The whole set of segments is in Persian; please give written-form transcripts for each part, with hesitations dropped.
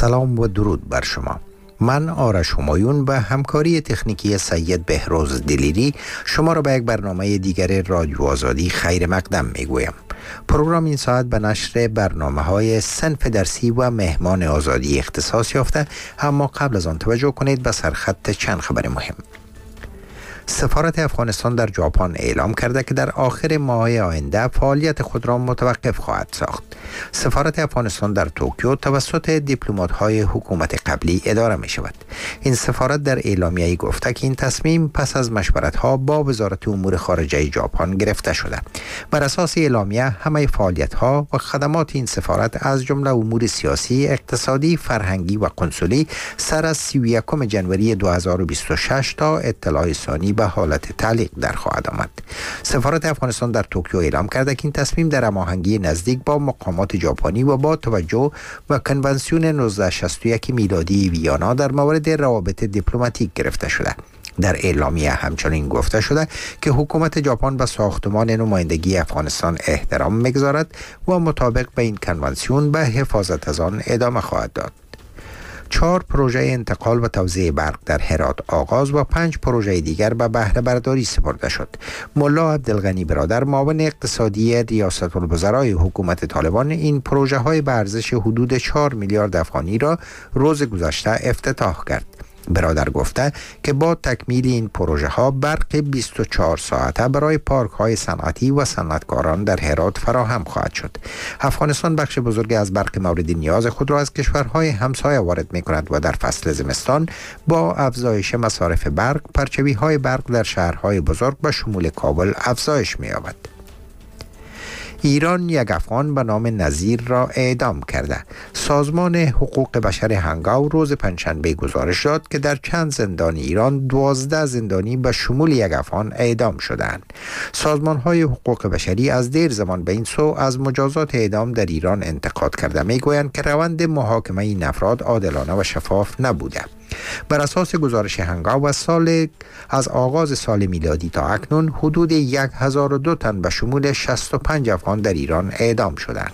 سلام و درود بر شما. من آرش همایون به همکاری تکنیکی سید بهروز دلیری شما را به یک برنامه دیگر رادیو آزادی خیر مقدم میگویم. پروگرام این ساعت به نشر برنامه‌های صنف درسی و مهمان آزادی اختصاص یافته، اما قبل از آن توجه کنید به سرخط چند خبر مهم. سفارت افغانستان در ژاپن اعلام کرده که در آخر ماه آینده فعالیت خود را متوقف خواهد ساخت. سفارت افغانستان در توکیو توسط دیپلمات‌های حکومت قبلی اداره می شود. این سفارت در اعلامیه‌ای گفته که این تصمیم پس از مشورت‌ها با وزارت امور خارجه ژاپن گرفته شده. بر اساس اعلامیه همه فعالیت‌ها و خدمات این سفارت از جمله امور سیاسی، اقتصادی، فرهنگی و قنسولی سر از 31 ژانویه 2026 تا اطلاع ثانی به حالت تعلیق در خواهد آمد. سفارت افغانستان در توکیو اعلام کرده که این تصمیم در هماهنگی نزدیک با مقامات ژاپنی و با توجه و کنوانسیون 1961 میلادی ویانا در مورد روابط دیپلماتیک گرفته شده. در اعلامیه همچنین گفته شده که حکومت ژاپن به ساختمان نمایندگی افغانستان احترام می‌گذارد و مطابق به این کنوانسیون به حفاظت از آن ادامه خواهد داد. 4 پروژه انتقال و توزیع برق در هرات آغاز و 5 پروژه دیگر به بهره برداری سپرده شد. ملا عبدالغنی برادر، معاون اقتصادی ریاست الوزرای حکومت طالبان، این پروژه های به ارزش حدود 4 میلیارد افغانی را روز گذشته افتتاح کرد. برادر گفته که با تکمیل این پروژه ها برق 24 ساعته برای پارک های صنعتی و صنعتکاران در هرات فراهم خواهد شد. افغانستان بخش بزرگی از برق مورد نیاز خود را از کشورهای همسایه وارد می کند و در فصل زمستان با افزایش مصارف برق، پرچوی های برق در شهرهای بزرگ به شمول کابل افزایش می یابد. ایران یک افغان به نام نظیر را اعدام کرده. سازمان حقوق بشر هنگاو روز پنجشنبه گزارش داد که در چند زندان ایران 12 زندانی به شمول یک افغان اعدام شدند. سازمان‌های حقوق بشری از دیر زمان به این سو از مجازات اعدام در ایران انتقاد کرده میگویند که روند محاکمه این افراد عادلانه و شفاف نبوده. بر اساس گزارش هنگاو از آغاز سال میلادی تا اکنون حدود 1002 تن به شمول 65 افغان در ایران اعدام شدند.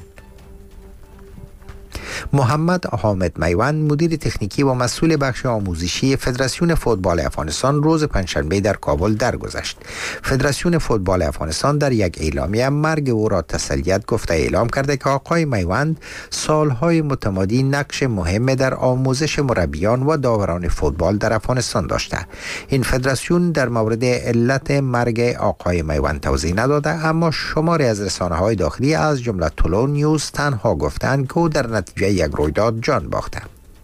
محمد حامد میوند، مدیر تکنیکی و مسئول بخش آموزشی فدراسیون فوتبال افغانستان، روز پنجشنبه در کابل درگذشت. فدراسیون فوتبال افغانستان در یک اعلامیه مرگ او را تسلیت گفته اعلام کرده که آقای میوند سالهای متمادی نقش مهم در آموزش مربیان و داوران فوتبال در افغانستان داشته. این فدراسیون در مورد علت مرگ آقای میوند توضیح نداده، اما شماری از رسانه‌های داخلی از جمله طلوع نیوز تنها گفتند که او در نتیجه یک رویداد جان باخته.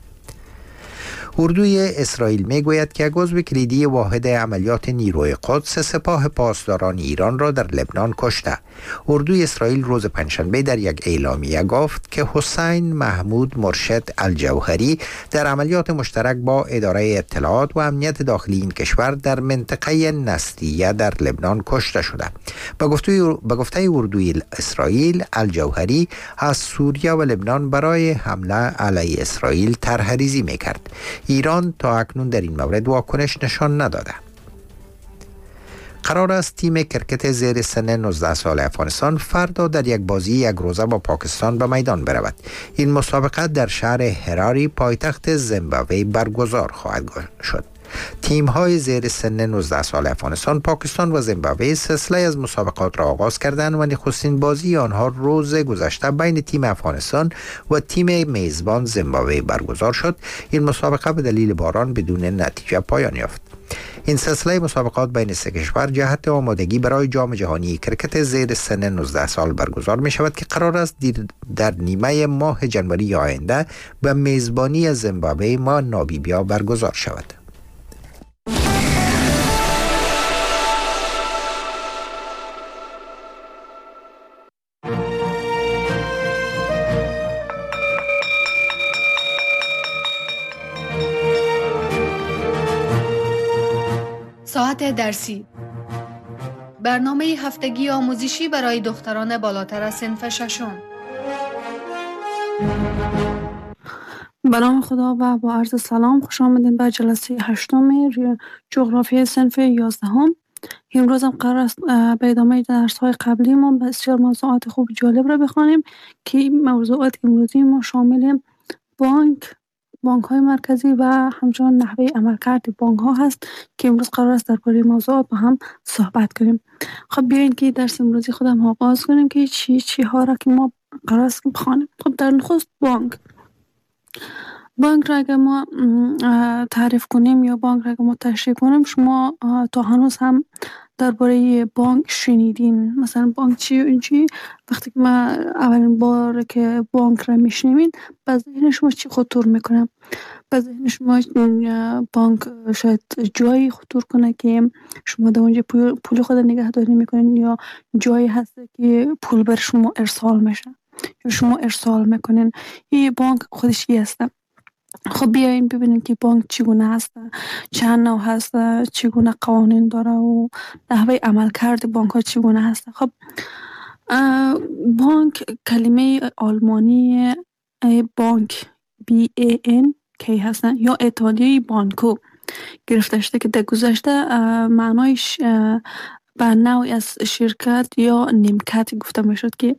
اردوی اسرائیل میگوید که عضو کلیدی واحد عملیات نیروی قدس سپاه پاسداران ایران را در لبنان کشته. اردوی اسرائیل روز پنجشنبه در یک اعلامیه گفت که حسین محمود مرشد الجوهری در عملیات مشترک با اداره اطلاعات و امنیت داخلی این کشور در منطقه نسلیه در لبنان کشته شده. به گفته اردوی اسرائیل، الجوهری از سوریه و لبنان برای حمله علیه اسرائیل طرح‌ریزی میکرد. ایران تا اکنون در این مورد واکنش نشان نداده. قرار است تیم کرکت زیر سن 19 سال افغانستان فردا در یک بازی یک روزه با پاکستان به میدان برود. این مسابقه در شهر هراری پایتخت زیمبابوه برگزار خواهد شد. تیم‌های زیر سن 19 سال افغانستان، پاکستان و زیمبابوه سلسله از مسابقات را آغاز کردند و نخستین بازی آنها روز گذشته بین تیم افغانستان و تیم میزبان زیمبابوه برگزار شد. این مسابقه به دلیل باران بدون نتیجه پایان یافت. این سلسله مسابقات بین سه کشور جهت آمادگی برای جام جهانی کرکت زیر سن 19 سال برگزار می شود که قرار است در نیمه ماه ژانویه آینده به میزبانی زیمبابوه و نامیبیا برگزار شود. ساعت درسی، برنامه هفتگی آموزشی برای دختران بالاتر از صنف ششم. به نام خدا و با عرض سلام، خوش آمدین به جلسه 8 جغرافی صنف 11. امروز هم قرار است به ادامه درس‌های قبلی ما بسیار موضوعات خوب جالب را بخوانیم که موضوعات امروزی ما شامل بانک، بانک های مرکزی و همچنان نحوه عملکرد بانک ها هست که امروز قرار است درباره موضوع با هم صحبت کنیم. خب بیاین که درس امروزی خودم آغاز کنیم که چی ها را که ما قرار است که بخوانیم. خب در نخست بانک را اگر ما تعریف کنیم یا بانک را اگر ما تشریح کنیم، شما تا هنوز هم درباره بانک شنیدین. مثلا بانک چی وقتی که ما اولین بار که بانک را میشنوین به ذهن شما چی خطور میکنه؟ به ذهن شما بانک شاید جایی خطور کنه که شما در اونجا پول خود نگهداری میکنین، یا جایی هست که پول بر شما ارسال میشه یا شما ارسال میکنین. این بانک خودش چی هست؟ خب بیاین ببینیم که بانک چگونه هست، چند نوع هست، چگونه قوانین داره و نحوه عملکرد بانک ها چگونه هست. خب بانک کلمه آلمانی بانک BANK هستن یا ایتالیایی بانکو گرفته شده که در گذشته معنایش به نوعی از شرکت یا نیمکت گفته میشد که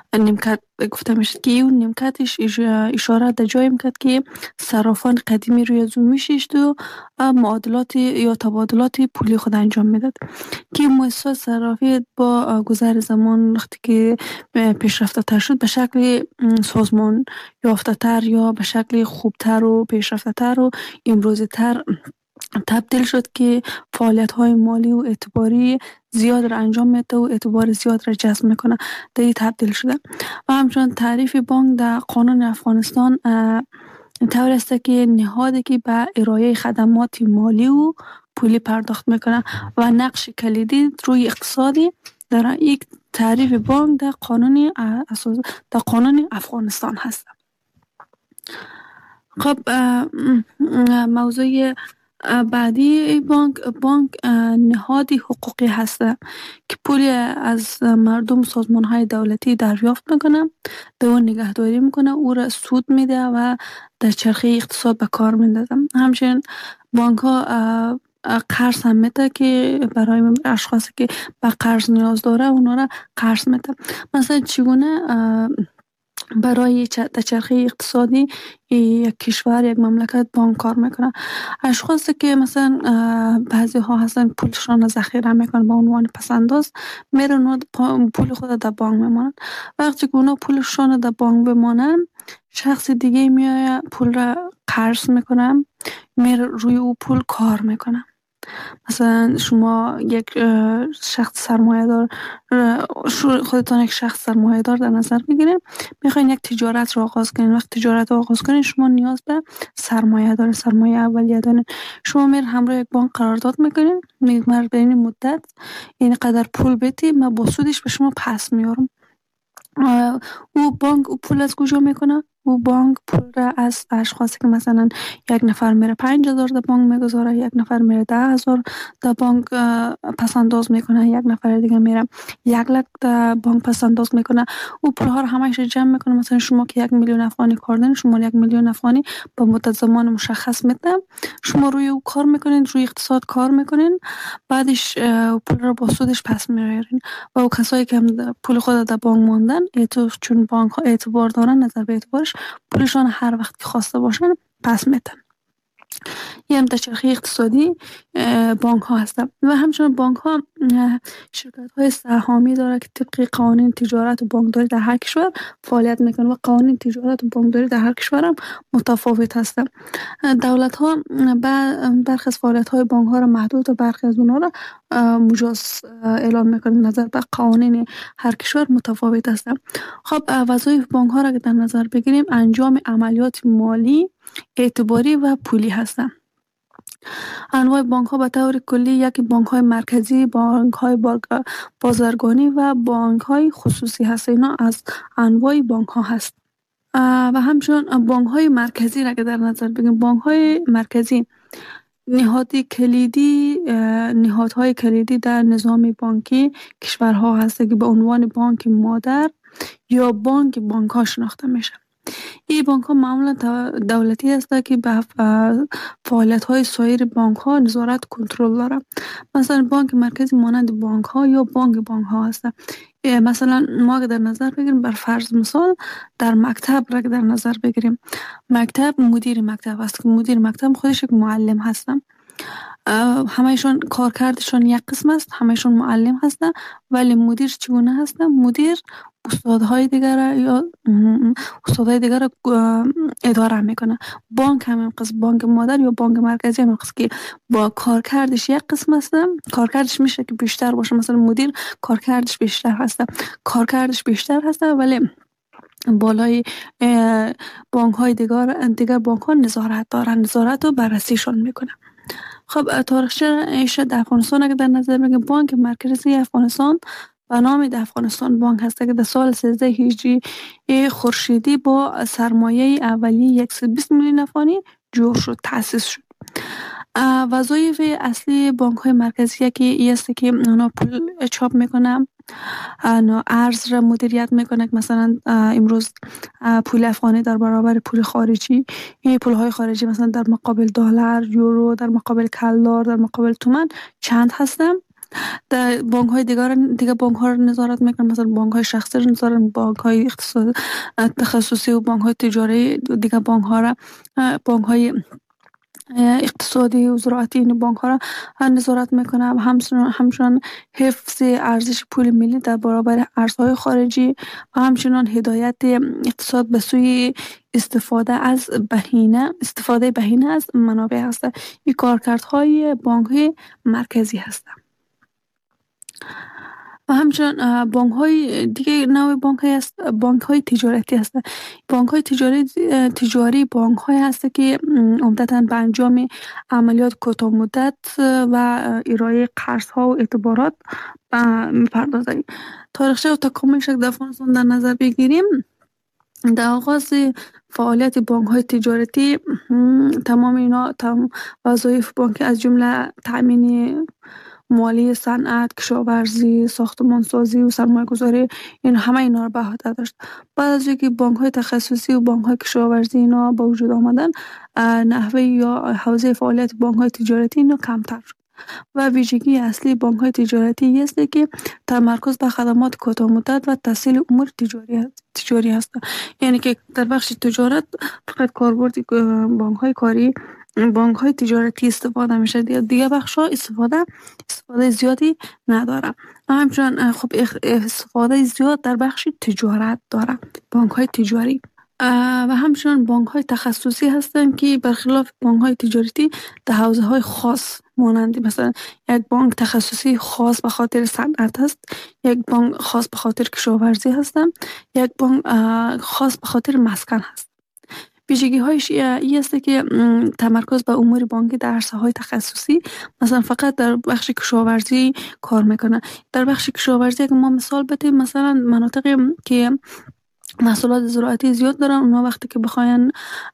اون نیمکتش اشاره در جایی میکرد که صرافان قدیمی روی از اون میششت و معادلات یا تبادلات پولی خود انجام میداد که مؤسسات صرافی با گذر زمان وقتی که پیشرفته تر شد به شکل سازمان یافته تر یا به شکل خوبتر و پیشرفته تر و امروزی تر تبدیل شد که فعالیت های مالی و اعتباری زیاد را انجام میده و اعتبار زیاد را جذب میکنه. در این تبدیل شده و همچنان تعریف بانک در قانون افغانستان طور است که نهادی که به ارائه خدمات مالی و پولی پرداخت میکنه و نقش کلیدی روی اقتصادی در یک تعریف بانک در قانون افغانستان هست. خب موضوع بعدی بانک نهادی حقوقی هست که پولی از مردم سازمان های دولتی دریافت میکنه، به اون نگهداری میکنه، او را سود میده و در چرخه اقتصاد به کار میندازه. همچنین بانک ها قرض هم میده که برای اشخاصی که به قرض نیاز داره اونا را قرض میده. مثلا چگونه برای چرخه اقتصادی یک کشور یک مملکت بانک کار میکنه؟ اشخاصی که مثلا بعضی ها هستن پولشان ذخیره میکنن به عنوان پسنداز، میرن پول خود در بانک میمانن. وقتی که اونا پولشان در بانک بمانن، شخص دیگه میاد پول را قرض میکنه، میره روی او پول کار میکنه. مثلا شما یک شخص سرمایه دار، خودتان یک شخص سرمایه دار در نظر بگیریم، میخواین یک تجارت رو آغاز کنین. وقت تجارت رو آغاز کنین شما نیاز به سرمایه اولیه دارین. شما میر همراه یک بانک قرارداد میکنین، میگه به این مدت این قدر پول بدی، من با سودش به شما پس میارم. او بانک او پول از کجا میکنه؟ او بانک پول را از اشخاصی که مثلا یک نفر میره 5,000 در بانک میگذاره، یک نفر میره 10,000 در بانک پسنداز میکنه، یک نفر دیگه میره 1,00,000 در بانک پسنداز میکنه. او پول ها رو همش جمع میکنه. مثلا شما که 1,000,000 افغانی کار دارین، شما 1,000,000 افغانی با مدت زمان مشخص میده، شما روی او کار میکنین، روی اقتصاد کار میکنین، بعدش پول رو با سودش پس میارین. و او کسایی که پول خود در بانک ماندن، چون بانک ها اعتبار دارن، نظر به اعتبارش پولشان هر وقت که خواسته باشن پس میدن. یه هم در چرخه اقتصادی بانک ها هستن. و همچنان بانک ها شرکت های سهامی داره که طبق قوانین تجارت و بانکداری در هر کشور فعالیت میکنن و قوانین تجارت و بانکداری در هر کشور هم متفاوت هستن. دولت ها برخی از فعالیت های بانک ها را محدود و برخی از اونها را مجاز اعلان میکنن. نظر به قوانین هر کشور متفاوت هستن. خب وظایف بانک ها را که در نظر بگیریم، انجام عملیات مالی، اعتباری و پولی هستند. انواع بانک ها به طور کلی یکی بانک های مرکزی، بانک های بازرگانی و بانک های خصوصی هست. اینا از انواع بانک ها هست. و همچنین بانک های مرکزی را که در نظر بگیریم، بانک های مرکزی نهادهای کلیدی در نظام بانکی کشورها هست که به عنوان بانک مادر یا بانک ها شناخته میشه. این بانک ها معمولا دولتی هست که به فعالیت های سایر بانک ها نظارت کنترل داره. مثلا بانک مرکزی مانند بانک ها یا بانک ها هست. مثلا ما که در نظر بگیریم، بر فرض مثال در مکتب را که در نظر بگیریم، مکتب مدیر مکتب است که مدیر مکتب خودش یک معلم هستن. همهشون کارکردشون یک قسم است، همهشون معلم هستن، ولی مدیر چگونه هستن؟ مدیر استادهای دیگر یا استادهای دیگر را اداره میکنه. بانک همین قسم، بانک مادر یا بانک مرکزی همین قسم که با کارکردش یک قسم هستن، کارکردش میشه که بیشتر باشه. مثلا مدیر کارکردش بیشتر هسته، کارکردش بیشتر هسته، ولی بالای بانک های دیگر بانک ها نظارت دارن، نظارت و بررسیشون میکنه. خب تاریخچه ایشه در افغانستان اگه در نظر بگیم، بانک مرکزی افغانستان به نام در افغانستان بانک هست که در سال 13 هجری خورشیدی با سرمایه اولیه 120 میلیون افغانی جور شد، تأسیس شد. وظایف اصلی بانک های مرکزی که است که اونا پول چاپ میکنن، ارز را مدیریت میکنه. مثلا امروز پول افغانی در برابر پول خارجی، این پول های خارجی مثلا در مقابل دلار، یورو، در مقابل کلدار، در مقابل تومان چند هستن. در بانک های دیگه بانک ها رو نظارت میکنن، مثلا بانک های شخصی رو نظارت، بانک های اقتصاد تخصصی و بانک های تجاری دیگه بانک ها را، بانک های اقتصادی و زراعتی این بانک ها را نظارت میکنه. و همچنان حفظ ارزش پول ملی در برابر ارزهای خارجی و همچنان هدایت اقتصاد به سوی استفاده بهینه از منابع هست. این کارکردهای بانک های مرکزی هستند. و همچنان بانک های دیگه، نوع بانک های هست، بانک های تجارتی هست. بانک های تجاری بانک های هست که عمدتاً به انجام عملیات کوتاه مدت و ارائه قرض ها و اعتبارات میپردازند. تاریخچه و تکاملش در افغانستان در نظر بگیریم، در آغاز فعالیت بانک های تجارتی تمام اینا وظایف بانک از جمله تأمین مالی، صنعت، کشاورزی، ساختمانسازی و سرمایه گذاری، این همه اینا رو به عهده داشت. بعد از اینکه بانک های تخصصی و بانک های کشاورزی اینا به وجود آمدن، نحوه یا حوزه فعالیت بانک های تجارتی اینا کمتر شد. و ویژگی اصلی بانک های تجارتی است که تمرکز به خدمات کوتاه مدت و تسهیل امور تجاری است. یعنی که در بخش تجارت فقط کاربرد بانک های کاری، بانک های تجارتی استفاده میشه، دیگه بخش ها استفاده زیادی نداره. همچنان خب استفاده زیاد در بخش تجارت داره بانک های تجاری. و همچنان بانک های تخصصی هستند که برخلاف بانک های تجارتی در حوزه های خاص مانند مثلا یک بانک تخصصی خاص به خاطر صنعت است، یک بانک خاص به خاطر کشاورزی هستند، یک بانک خاص به خاطر مسکن هست. ویژگی هایش این است که تمرکز به امور بانکی در عرصه های تخصصی، مثلا فقط در بخش کشاورزی کار میکنه. در بخش کشاورزی اگه ما مثال بدیم، مثلا مناطقی که محصولات زراعتی زیاد دارن، اونا وقتی که بخواین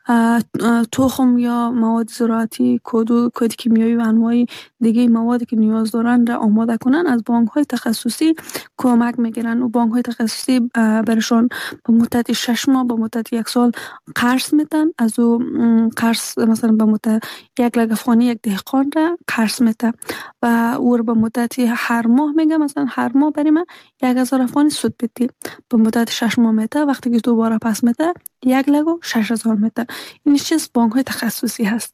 تخم یا مواد زراعتی، کود کیمیایی و انواع دیگه موادی که نیاز دارن را آماده کنن، از بانک های تخصصی کمک میگیرن. و بانک های تخصصی برشون به مدت 6 ماه به مدت 1 سال قرض میدن. از او قرض مثلا به مدت 1 لک افغانی یک دهقان را قرض میده و او به مدت هر ماه میگه، مثلا هر ماه برای من 1000 افغانی سود بدی، به مدت 6 ماه میده، وقتی که دوباره پس میده 1 لک و 6000 میده. این چیز بانک های تخصصی هست.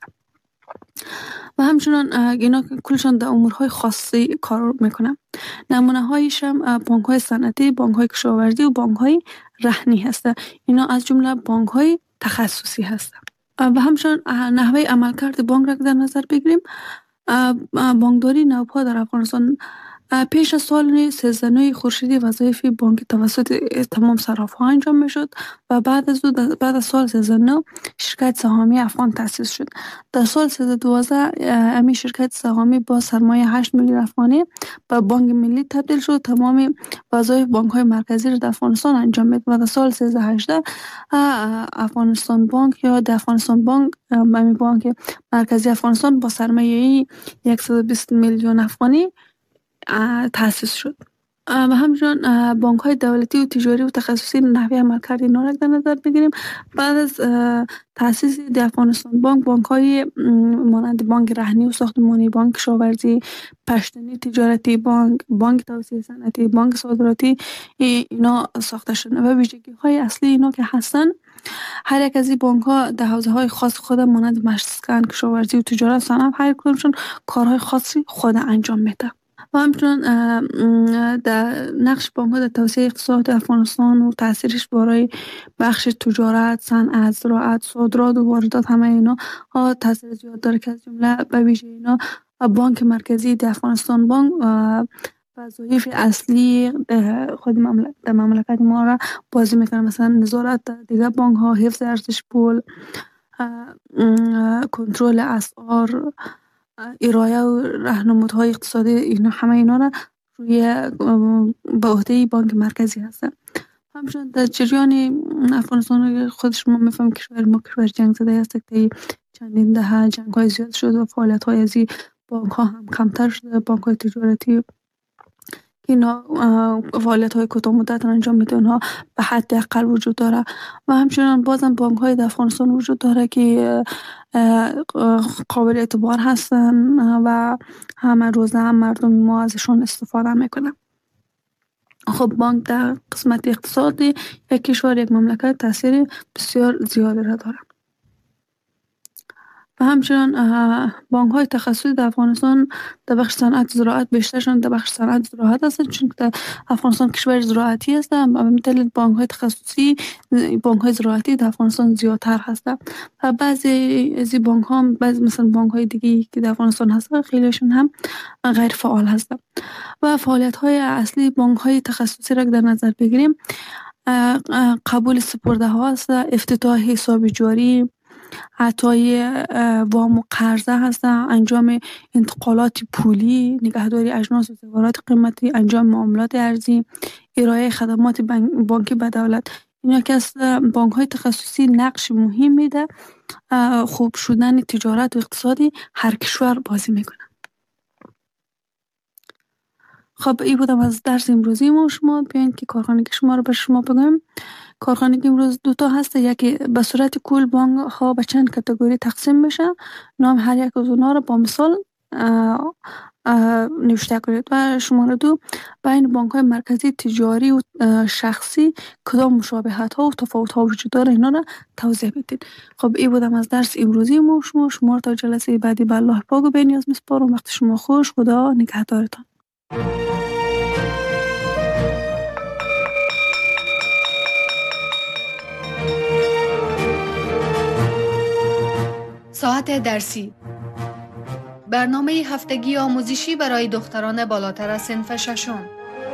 و همچنان اینا کلشان در امورهای خاصی کار میکنن. نمونه هایش هم بانک های صنعتی، بانک های کشاورزی و بانک های رهنی هست. اینا از جمله بانک های تخصصی هست. و همچنان نحوه عملکرد بانک را در نظر بگیریم، بانکداری نوپا در افغانستان پیش از سال 13 خورشیدی وظایف بانک توسط تمام صراف‌ها انجام میشد و بعد از سال 13 شرکت سهامی افغان تأسیس شد. در سال 1312 امی شرکت سهامی با سرمایه 8 میلیون افغانی به بانک ملی تبدیل شد. تمام وظایف بانک‌های مرکزی را در افغانستان انجام میداد و در سال 1318 افغانستان بانک یا در افغانستان بانک، بانک مرکزی افغانستان با سرمایه 120 میلیون افغانی تأسیس شد. و همچنین بانک های دولتی و تجاری و تخصصی نحوه عملکرد اینا را در نظر بگیریم. بعد از تأسیس در افغانستان بانک های مانند بانک رهنی و ساختمانی، بانک کشاورزی، پشتنی تجارتی، بانک توسعه صنعتی، بانک صادراتی اینا ساخته شدن و ویژگی های اصلی اینا که هستن، هر یک از این بانک ها در حوزه های خاص خود مانند مسکن، کشاورزی و تجارت، صنعت هر کدومشون کارهای خاصی خود انجام میده. و همچنین در نقش بانک ها در توسعه اقتصاد افغانستان و تاثیرش برای بخش تجارت، صنعت، زراعت، صادرات و واردات، همه اینا تاثیر زیاد داره که از جمله به ویژه اینا بانک مرکزی در افغانستان بانک وظایف اصلی خود در مملکت ما را بازی میکنه، مثلا نظارت دیگر بانک ها، حفظ ارزش پول، کنترل اسعار، ارائه و راهنمودهای اقتصادی، اینا همه اینا را روی به عهده بانک مرکزی هستن. همچنین در جریان افغانستان خودش ما میفهمیم کشور ما کشور جنگ زده است که چندین دهه جنگ های زیاد شد و فعالیت های از این بانک ها هم کمتر شده. بانک های تجارتی اینا فعالیت های کوتاه مدت انجام میده، اونها به حد اقل وجود داره. و همچنین بازم بانک های در افغانستان وجود داره که قابل اعتبار هستن و همه روزه هم مردم ما ازشون استفاده میکنن. خب بانک در قسمت اقتصادی یک کشور، یک مملکت تاثیر بسیار زیادی را داره. و همچنین بانک های تخصصی در افغانستان در بخش صنعت زراعت بیشترشون در بخش صنعت زراعت هستند، چون در افغانستان کشور زراعتی است و به دلیل بانک های تخصصی بانک های زراعتی در افغانستان زیادتر هستند. و بعضی از این بانک ها، بعضی مثلا بانک های دیگه که در افغانستان هستند، خیلیشون هم غیر فعال هستند. و فعالیت های اصلی بانک های تخصصی را در نظر بگیریم، قبول سپرده ها است، افتتاح حساب جاری، عطای وام و قرضه هست، انجام انتقالات پولی، نگهداری اجناس و زیورات قیمتی، انجام معاملات ارزی، ارائه خدمات بانکی به دولت. اینا که از بانک های تخصصی نقش مهم میده خوب شدن تجارت و اقتصادی هر کشور بازی میکنه. خب این بودم از درس امروزی ما. شما بیاین که کارخانگی شما رو به شما بگم. کارخانگی امروز دوتا هست، یکی به صورت کل بانک ها به چند کاتگوری تقسیم میشه. نام هر یک از اونها رو با مثال نوشته کنید و شماره 2 بین بانک های مرکزی تجاری و شخصی کدام مشابهت ها و تفاوت ها وجود داره اینا رو توضیح بدید. خب این بودم از درس امروزی ما. شما تا جلسه بعدی به الله پاک و بی‌نیاز میسپارم. وقت شما خوش. خدا نگهدارتان. ساعت درسی، برنامه هفتگی آموزشی برای دختران بالاتر از صنف ششم.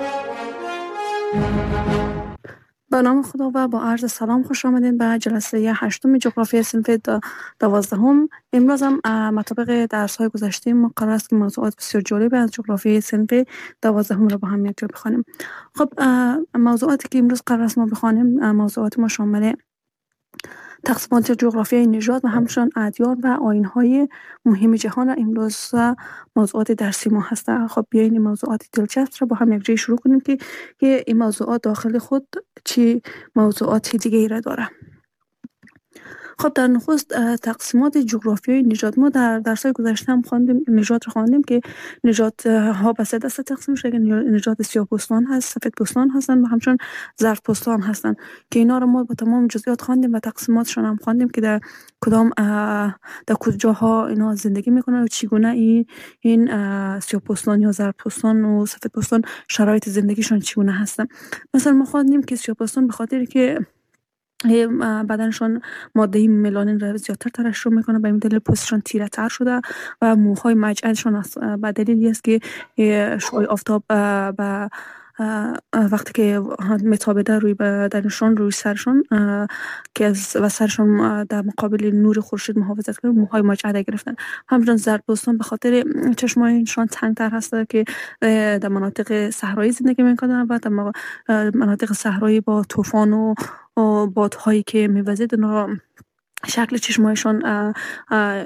به نام خدا و با عرض سلام خوش آمدین به جلسه 8 جغرافی صنف 12. امروز هم مطابق درس های گذشته ما قرار است که موضوعات بسیار جالب از جغرافی صنف 12 را با هم یک جا بخوانیم. خب موضوعاتی که امروز قرار است ما بخوانیم، موضوعات ما شامل تقسیمات جغرافیای نژاد و همچنین ادیان و آیین‌های مهم جهان امروز موضوعات درسی ما هستند. خب بیاین این موضوعات دلچسب را با هم یک جای شروع کنیم که این موضوعات داخل خود چی موضوعات دیگه ای را داره. خب در نخست تقسیمات جغرافیایی نژاد، ما در درس‌های گذشته هم خواندیم نژاد رو خواندیم که نژادها به 3 دسته تقسیم شده. نژاد سیاه‌پوستان هست، سفیدپوستان هستن و همچنین زردپوستان هستن که اینا رو ما با تمام جزئیات خواندیم و تقسیماتشون هم خواندیم که در کدام در کجاها اینا زندگی میکنن و چگونه این سیاه‌پوستان یا زردپوستان و سفیدپوستان شرایط زندگیشون چگونه هستن. مثلا ما خواندیم که سیاه‌پوستان به خاطر که بدنشون ماده ملانین را زیادتر ترشح میکنه، به این دلیل پوستشون تیره تر شده و موهای مجعدشون به دلیلی است که شعاع آفتاب و وقتی که متابده روی بدنشون روی سرشون که و سرشون در مقابل نور خورشید محافظت کنه، موهای مجعده گرفتن. همچنین زردپوستان به خاطر چشمایشون تنگتر هسته که در مناطق صحرایی زندگی میکنن و در مناطق صحرایی با طوفان و بادهایی که میوزید شکل چشمایشان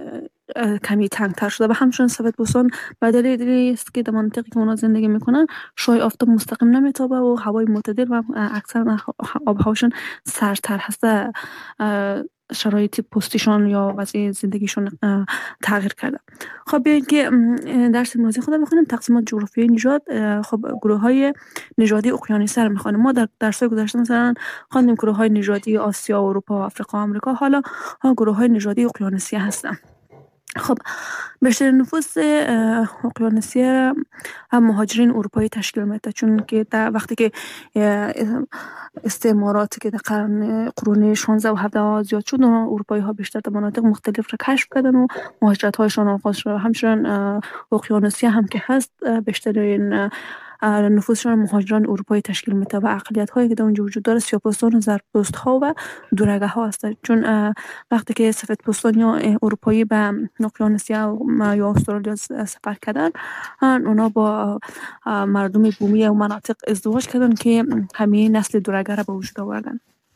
کمی تنگتر شده و همچنین سفیدپوستان به دلیلی است که در منطقه که اونا زندگی میکنن شعاع آفتاب مستقیم نمیتابه و هوای معتدل و اکثر آب و هواشون سردتر هسته. شرایط پوستیشون یا وضعیت زندگیشون تغییر کرده. خب بیاین که درس امروزی خود بخونیم، تقسیمات جغرافیایی نژاد. خب گروه های نژادی اقیانوسی رو میخوانیم. ما در درس‌های گذشته مثلا خواندیم گروه های نژادی آسیا، اروپا، آفریقا، آمریکا. حالا گروه های نژادی اقیانوسی هستن. خب بیشتر نفوس اقیانوسی هم مهاجرین اروپایی تشکیل میده، چون که وقتی که استعمارات که در قرون 16 و 17 زیاد شد، اروپایی ها بیشتر در مناطق مختلف را کشف کردن و مهاجرت هایشان آغاز شد. همچنین اقیانوسی هم که هست بیشترین نفوسشان مهاجران اروپایی تشکیل میده و اقلیت هایی که در اونجا وجود داره سیاه‌پوستان، زردپوست ها و دورگه ها هستند. چون وقتی که سفیدپوستان یا اروپایی به اقیانوسیا یا استرالیا سفر کردن، اونا با مردم بومی و مناطق ازدواج کردن که همین نسل دورگه را به وجود آوردن.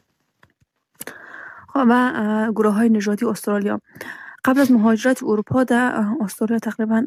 و گروه های نژادی استرالیا قبل از مهاجرت اروپا در استرالیا تقریبا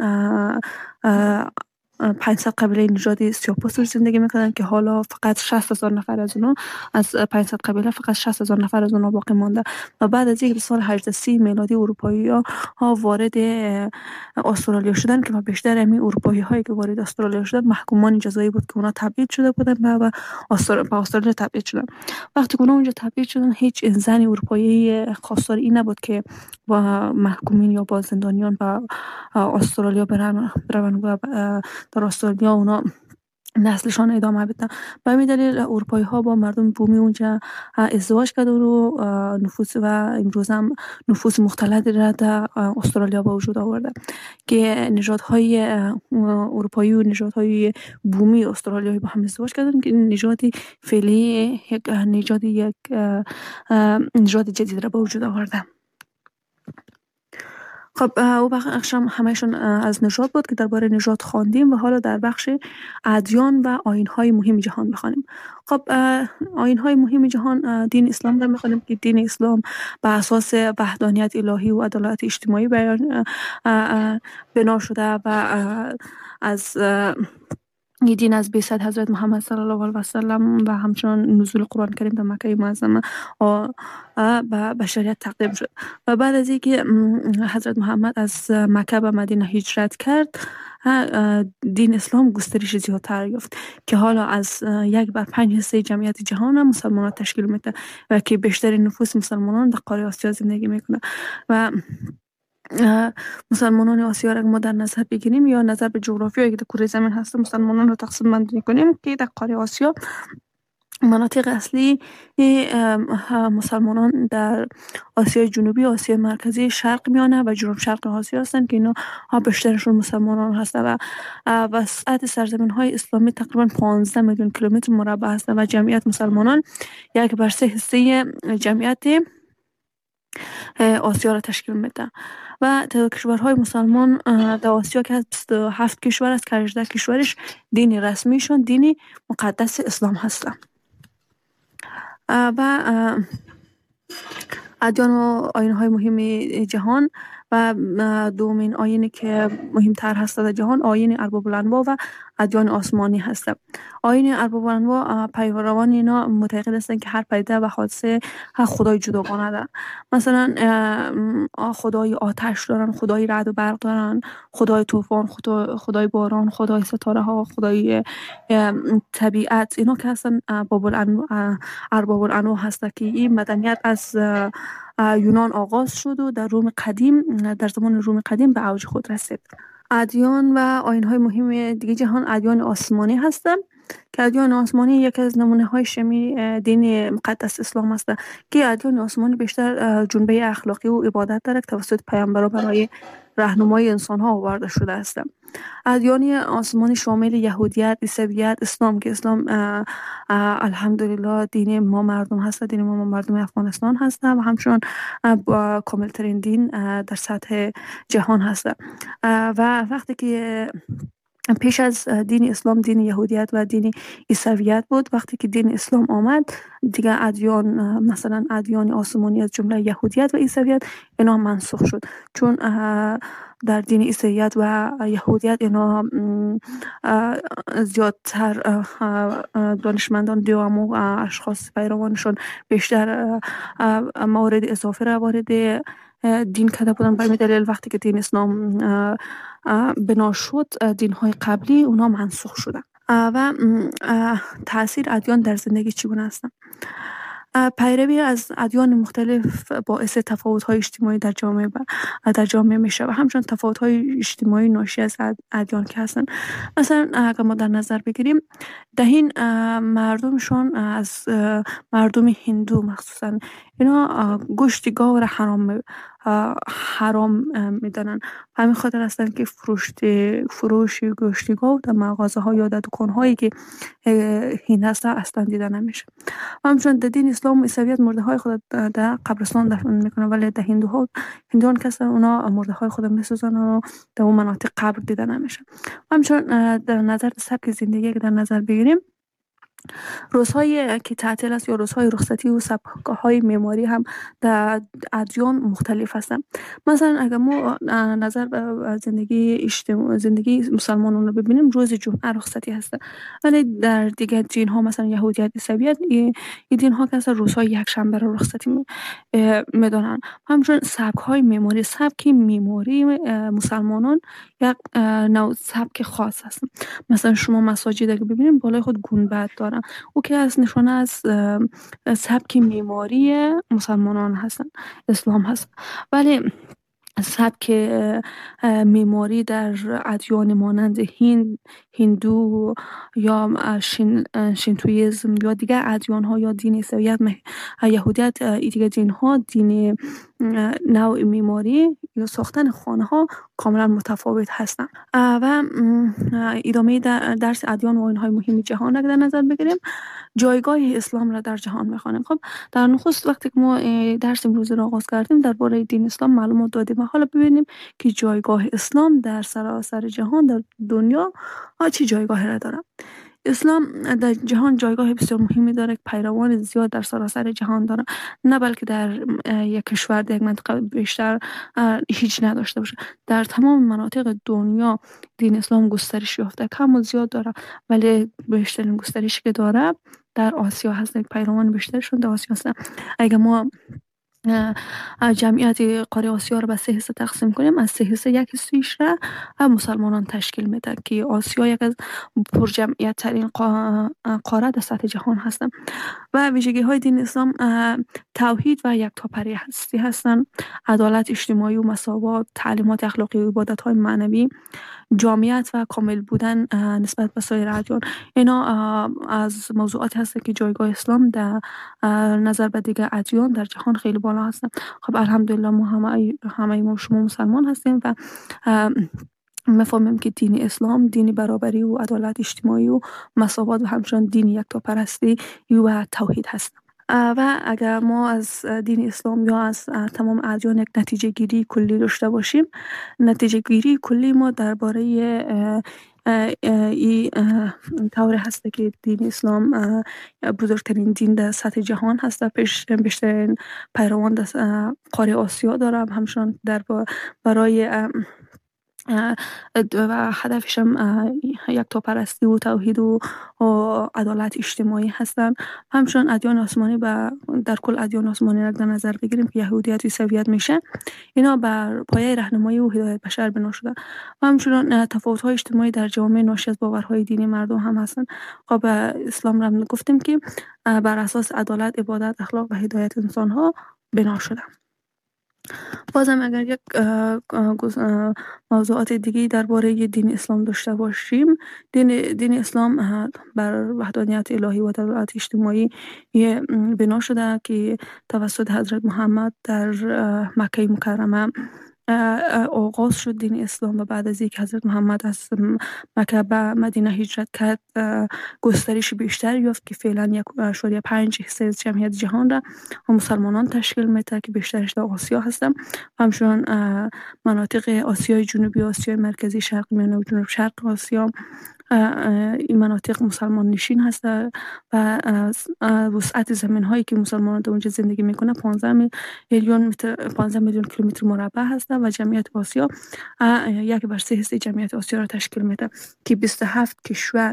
500 قبیله نژادی سیاه‌پوست زندگی میکردن که حالا فقط 60,000 نفر از اونها، از 500 قبیله فقط 60,000 نفر از اونها باقی مانده. و بعد از اینکه سال 1830 میلادی اروپایی ها وارد استرالیا شدن که بیشتر همین اروپایی هایی که وارد استرالیا شدن محکومان جزایی بود که اونا تبعید شده بودن و استرالیا تبعید شدن. وقتی که اونا اونجا تبعید شدن، هیچ زن اروپایی خواستار این نبود که با محکومین یا با زندانیان به استرالیا برن و در استرالیا اونا نسلشان ادامه بدن. به همین دلیل اروپایی ها با مردم بومی اونجا ازدواج کردن و نفوس و امروز هم نفوس مختلطی را در استرالیا با وجود آورده که نژادهای اروپایی و نژادهای بومی استرالیایی با هم ازدواج کردن که نژادی فعلی یک نژاد جدید را با وجود آورده. خب او بخش همهشون از نژاد بود که درباره نژاد خواندیم و حالا در بخش ادیان و آیین‌های مهم جهان می‌خوانیم. خب آیین‌های مهم جهان دین اسلام رو می‌خوانیم که دین اسلام بر اساس وحدانیت الهی و عدالت اجتماعی بنا شده و از این دین از بعثت حضرت محمد صلی الله علیه و سلم و همچنان نزول قرآن کریم در مکه معظمه به بشریت تقدیم شد. و بعد از اینکه حضرت محمد از مکه به مدینه هجرت کرد، دین اسلام گسترش زیادتر یافت که حالا از 1/5 جمعیت جهان مسلمانان تشکیل میده و که بیشتر نفوس مسلمانان در قاره آسیا زندگی میکنه. و مسلمانان آسیا را ما در نظر بگیریم یا نظر به جغرافیایی که در کره زمین هست، مسلمانان رو تقسیم بندی کنیم که در قاره آسیا مناطق اصلی مسلمانان در آسیای جنوبی، آسیای مرکزی، شرق میانه و جنوب شرق آسیا هستند که اینا بیشترشون مسلمانان هستند و وسعت سرزمین های اسلامی تقریبا 15 میلیون کیلومتر مربع هست و جمعیت مسلمانان 1/3 جمعیت آسیا را تشکیل میده. و تعداد کشورهای مسلمان در آسیا که 27 کشور است که 18 کشورش دین رسمیشون دین مقدس اسلام هستن. و ادیان و آیین‌های مهم جهان و دومین آیینی که مهمتر هست در جهان آیین ارباب الانواع و ادیان آسمانی هست. آیین ارباب الانواع پیروان اینا معتقد هستند که هر پدیده و حادثه خدای جداگانه دارن. مثلا خدای آتش دارن، خدای رعد و برق دارن، خدای طوفان، خدای باران، خدای ستاره ها، خدای طبیعت. اینا که هستن ارباب الانواع هست که این مدنیت از یونان آغاز شد و در زمان روم قدیم به اوج خود رسید. ادیان و آیین‌های مهم دیگه جهان ادیان آسمانی هستند که ادیان آسمانی یکی از نمونه‌های شمی دین مقدس اسلام است که ادیان آسمانی بیشتر جنبه اخلاقی و عبادت دارد که توسط پیامبران برای راهنمایی انسان‌ها آورده شده است. ادیان آسمانی شامل یهودیت، عیسویت، اسلام که اسلام الحمدلله دین ما مردم هست، دین ما مردم افغانستان هست و همچنان کاملترین دین در سطح جهان هست. و وقتی که پیش از دین اسلام دین یهودیت و دین عیسویت بود. وقتی که دین اسلام آمد دیگه ادیان، مثلا ادیان آسمانی از جمله یهودیت و عیسویت، اینا منسوخ شد، چون در دین عیسویت و یهودیت اینا زیادتر دانشمندان دیوام و اشخاص پیروانشون بیشتر موارد اضافه را وارد دین کرده بودن. به همین دلیل وقتی که دین اسلام بنا شد دین های قبلی اونا منسوخ شدن. و تاثیر ادیان در زندگی چگونه هستند؟ پیروی از ادیان مختلف باعث تفاوت‌های اجتماعی در جامعه میشه و همچنین تفاوت‌های اجتماعی ناشی از ادیان که هستن. مثلا اگر ما در نظر بگیریم دهین مردمشون از مردم هندو مخصوصا اینا گوشت گاو را حرام میدانن. همین خاطر هستن که فروش گوشت گاو در مغازه ها یا در دکان هایی که هند هست اصلا دیده نمیشه. همچنین در دین اسلام و عیسویت مرده های خود در قبرستان دفن میکنن، ولی در هندوان کسا اونا مرده های خود میسوزن و در اون مناطق قبر دیده نمیشه. همچنین در نظر سبک زندگی که در نظر بگیریم روزهایی که تعطیل است یا روزهای رخصتی و سبک‌های معماری هم در ادیان مختلف هستند. مثلا اگر ما نظر به زندگی مسلمانان رو ببینیم روز جمعه رخصتی هست، ولی در دیگر دین ها مثلا یهودیت، عیسویت این دین ها که روزهای یک شنبه رو رخصتی میدانن. همچنین سبک‌های معماری مسلمانان یک نوع سبک خاص هست. مثلا شما مساجد اگه ببینیم بالای خود گنبد دارن، او که از نشانه از سبک معماری مسلمانان هستن، اسلام هست. ولی سبک معماری در ادیان مانند هندو یا شینتویسم یا دیگر ادیان ها یا دین عیسویت، یهودیت، دیگر دین ها، دین نوع معماری یا ساختن خانه ها کاملا متفاوت هستند. و ادامه درس ادیان و آیین های مهم جهان را در نظر بگیریم، جایگاه اسلام را در جهان می‌خوانیم. خب در نخست وقتی که ما درس امروز را آغاز کردیم درباره دین اسلام معلومات دادیم. حالا ببینیم که جایگاه اسلام در سراسر جهان، در دنیا چه جایگاهی را دارد. اسلام در جهان جایگاه بسیار مهمی داره که پیروان زیاد در سراسر جهان داره، نه بلکه در یک کشور، در یک منطقه بیشتر هیچ نداشته باشه. در تمام مناطق دنیا دین اسلام گسترش یافته، کم و زیاد داره، ولی بیشترین گسترشی که داره در آسیا هست. پیروان بیشترشون در آسیا هستن. اگه ما جمعیت قاره آسیا رو به 3 حصه تقسیم کنیم، از 3 حصه 1 حصه‌اش را مسلمانان تشکیل میدن که آسیا یک از پرجمعیت ترین قاره در سطح جهان هستند. و ویژگی های دین اسلام توحید و یکتاپرستی هستند، عدالت اجتماعی و مساوات، تعلیمات اخلاقی و عبادت های معنوی، جامعیت و کامل بودن نسبت به سایر ادیان. اینا از موضوعات هست که جایگاه اسلام در نظر به دیگر ادیان در جهان خیلی بالا هستن. خب الحمدلله ما همه ما شما مسلمان هستیم و میفهمیم که دین اسلام دین برابری و عدالت اجتماعی و مساوات و همچنین دین یکتاپرستی و توحید هست. و اگر ما از دین اسلام یا از تمام ادیان یک نتیجه گیری کلی داشته باشیم، نتیجه گیری کلی ما درباره این طور هست که دین اسلام بزرگترین دین در سطح جهان هست، بیشترین پیروان در قاره آسیا داره، همچنان برای و هدفش هم یکتاپرستی و توحید و عدالت اجتماعی هستند. همچنین ادیان آسمانی در کل ادیان آسمانی را در نظر بگیریم که یهودیت و عیسویت میشه، اینا بر پایه راهنمایی و هدایت بشر بنا شده. و همچنین تفاوت‌های اجتماعی در جامعه ناشی از باورهای دینی مردم هم هستند. خب اسلام را گفتیم که بر اساس عدالت، عبادت، اخلاق و هدایت انسان‌ها بنا شده. بازم اگر یک موضوعات دیگه درباره دین اسلام داشته باشیم، دین اسلام بر وحدانیت الهی و عدالت اجتماعی بنا شده که توسط حضرت محمد در مکه مکرمه آغاز شد دین اسلام و بعد از یک حضرت محمد از مکه به مدینه هجرت کرد گسترش بیشتر یافت که فعلا 1.5% از جمعیت جهان را مسلمانان تشکیل میده که بیشترش در آسیا هستند. همچنان مناطق آسیای جنوبی، آسیای مرکزی، شرق میانه و جنوب شرق آسیا این مناطق مسلمان نشین هست و وسعت زمین هایی که مسلمانان در اونجا زندگی میکنه 15 میلیون کیلومتر مربع هست و جمعیت آسیا 1/3 جمعیت آسیا را تشکیل میده که 27 کشور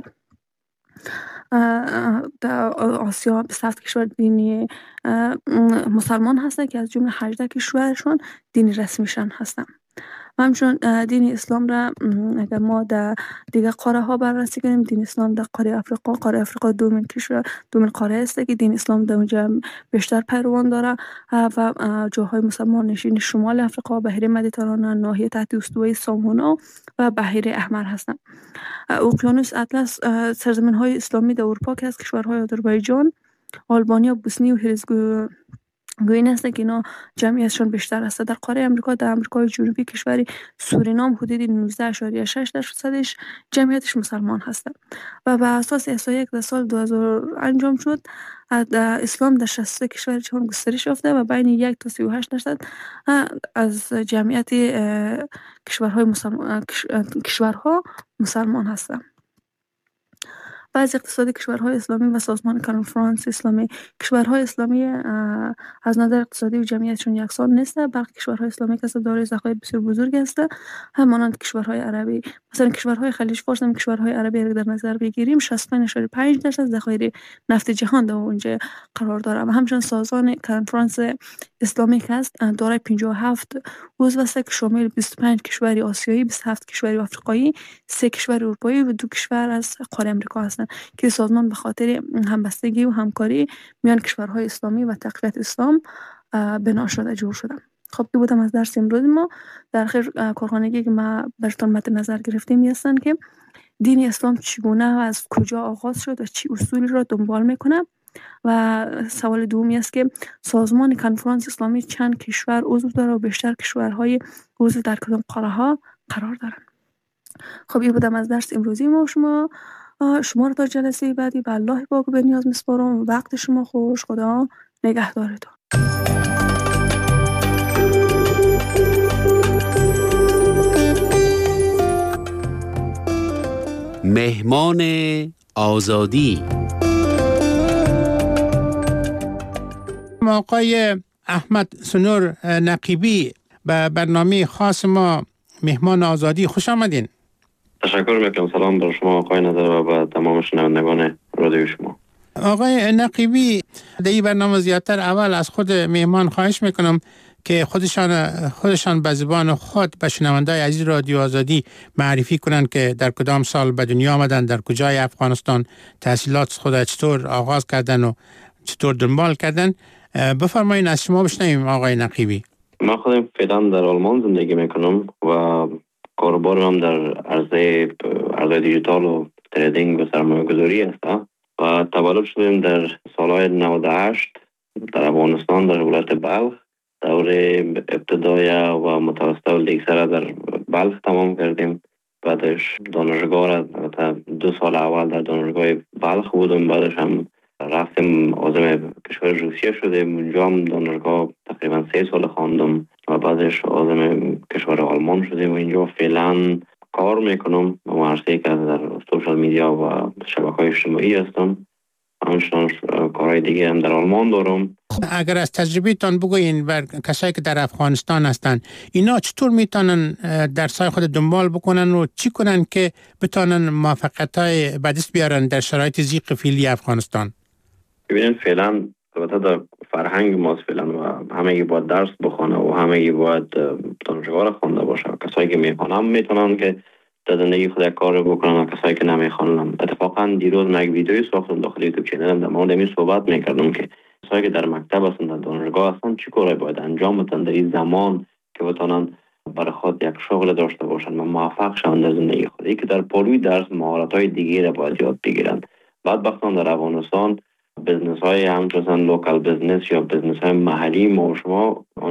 در آسیا 27 کشور دینی مسلمان هستند که از جمله 18 کشورشون دینی رسمیشان هستند. همچنین دین اسلام را اگر ما در دیگر قاره ها بررسی کنیم، دین اسلام در قاره افریقا دومین قاره است که دین اسلام در اونجا بیشتر پیروان داره و جاهای مسلمان نشین شمال افریقا، بحیره مدیترانه، ناحیه تحت استوای سامونا و بحیره احمر هستند. اقیانوس اطلس سرزمین های اسلامی در اروپا که از کشورهای آذربایجان، آلبانیا، بوسنی و هرزگوین است که اینا جمعیتشون بیشتر است. در قاره امریکا، در امریکای جنوبی کشوری سورینام حدود 19.6% جمعیتش مسلمان هست و بر اساس احصایه‌ای که در سال 2000 انجام شد اسلام در 63 کشور جهان گسترش یافته و بین 1 تا 38% از جمعیت کشورها مسلمان هستند. بعضی اقتصادی کشورهای اسلامی و سازمان کنفرانس اسلامی کشورهای اسلامی از نظر اقتصادی و جمعیتشون یکسان نیست. برخی کشورهای اسلامی که دارای ذخایر بسیار بزرگ هستند، همانند کشورهای عربی. مثلا کشورهای خلیج فارس هم کشورهای عربی را در نظر بگیریم 65.5% ذخایر نفت جهان در اونجا قرار داره و همچنین سازمان کنفرانس اسلامی که است دارای 57 عضو است که شامل 25 کشور آسیایی، 27 کشور آفریقایی، 3 کشور اروپایی و 2 کشور از قاره امریکا هستند که سازمان به خاطر همبستگی و همکاری میان کشورهای اسلامی و تقویت اسلام بنا شده جور شده. خب این بودم از درس امروز ما. در آخر کارخانگی که ما براتون مد نظر گرفتیم هستند که دین اسلام چگونه و از کجا آغاز شد و چی اصولی را دنبال میکنه و سوال دومی است که سازمان کنفرانس اسلامی چند کشور عضو داره و بیشتر کشورهای عضو در کدام قاره ها قرار دارن. خب این بودم از درس امروزی ما. شما رو تا جلسه بعدی به الله پاک به نیاز میسپارم. وقت شما خوش. خدا نگهدارتون. مهمان آزادی آقای احمد سنور نقیبی به برنامه خاص ما مهمان آزادی خوش آمدین. تشکر میکنم. سلام بر شما آقای نظر و به تمام شنوندگان رادیو شما. آقای نقیبی، در این برنامه زیادتر اول از خود مهمان خواهش میکنم که خودشان به زبان خود به شنوندای عزیز رادیو آزادی معرفی کنند که در کدام سال به دنیا آمدن، در کجای افغانستان تحصیلات خود چطور آغاز کردن و چطور دنبال کردن. بفرمایید از شما بشنویم آقای نقیبی. من خودم فعلا در آلمان زندگی میکنم و کاربارم هم در عرصه دیجیتال و تریدینگ و سرمایه گذاری هستم و تولد شدیم در سالهای 98 در افغانستان در ولایت بلخ. دوره ابتدایی و متوسط و لیسه در بلخ تمام کردیم. بعدش دانشگاه را 2 سال اول در دانشگاه بلخ بودم، بعدش هم رفتیم عازم کشور روسیه شدیم، اونجا هم دانشگاه تقریبا 3 سال خواندم و بعدش عازم کشور آلمان شدیم و اینجا فعلا کار میکنم و عرصه‌ای که در سوشال میدیا و شبکه‌های اجتماعی هستم. همچنان کارهای دیگه هم در آلمان دارم. اگر از تجربه تان بگوین بر کسایی که در افغانستان هستن، اینا چطور میتونن درسای خود دنبال بکنن و چی کنن که بتونن موفقیت‌های به دست بیارن در شرایط ضیق فعلی افغانستان؟ ببینید فعلا البته در فرهنگ ماست فعلا و همگی باید درس بخونه و همگی باید دانشگاه را خوانده باشه. کسایی که میخوانن میتونن که در زندگی خود کار بکنن و کسایی که نمیخوانن. اتفاقا دیروز من یک ویدیویی ساختم داخل یوتیوب چنلم در مورد این صحبت میکردم که کسایی که در مکتب هستن در دانشگاه هستن چی کاری باید انجام بدن در این زمان که بتونن برای خود یک شغل داشته باشن و موفق شون در زندگی خود. که در پلوی درس مهارت‌های دیگه را باید یاد بگیرن. بدبختانه در افغانستان بزنس های همچنان لوکال بزنس یا بزنس های محلی ما و شما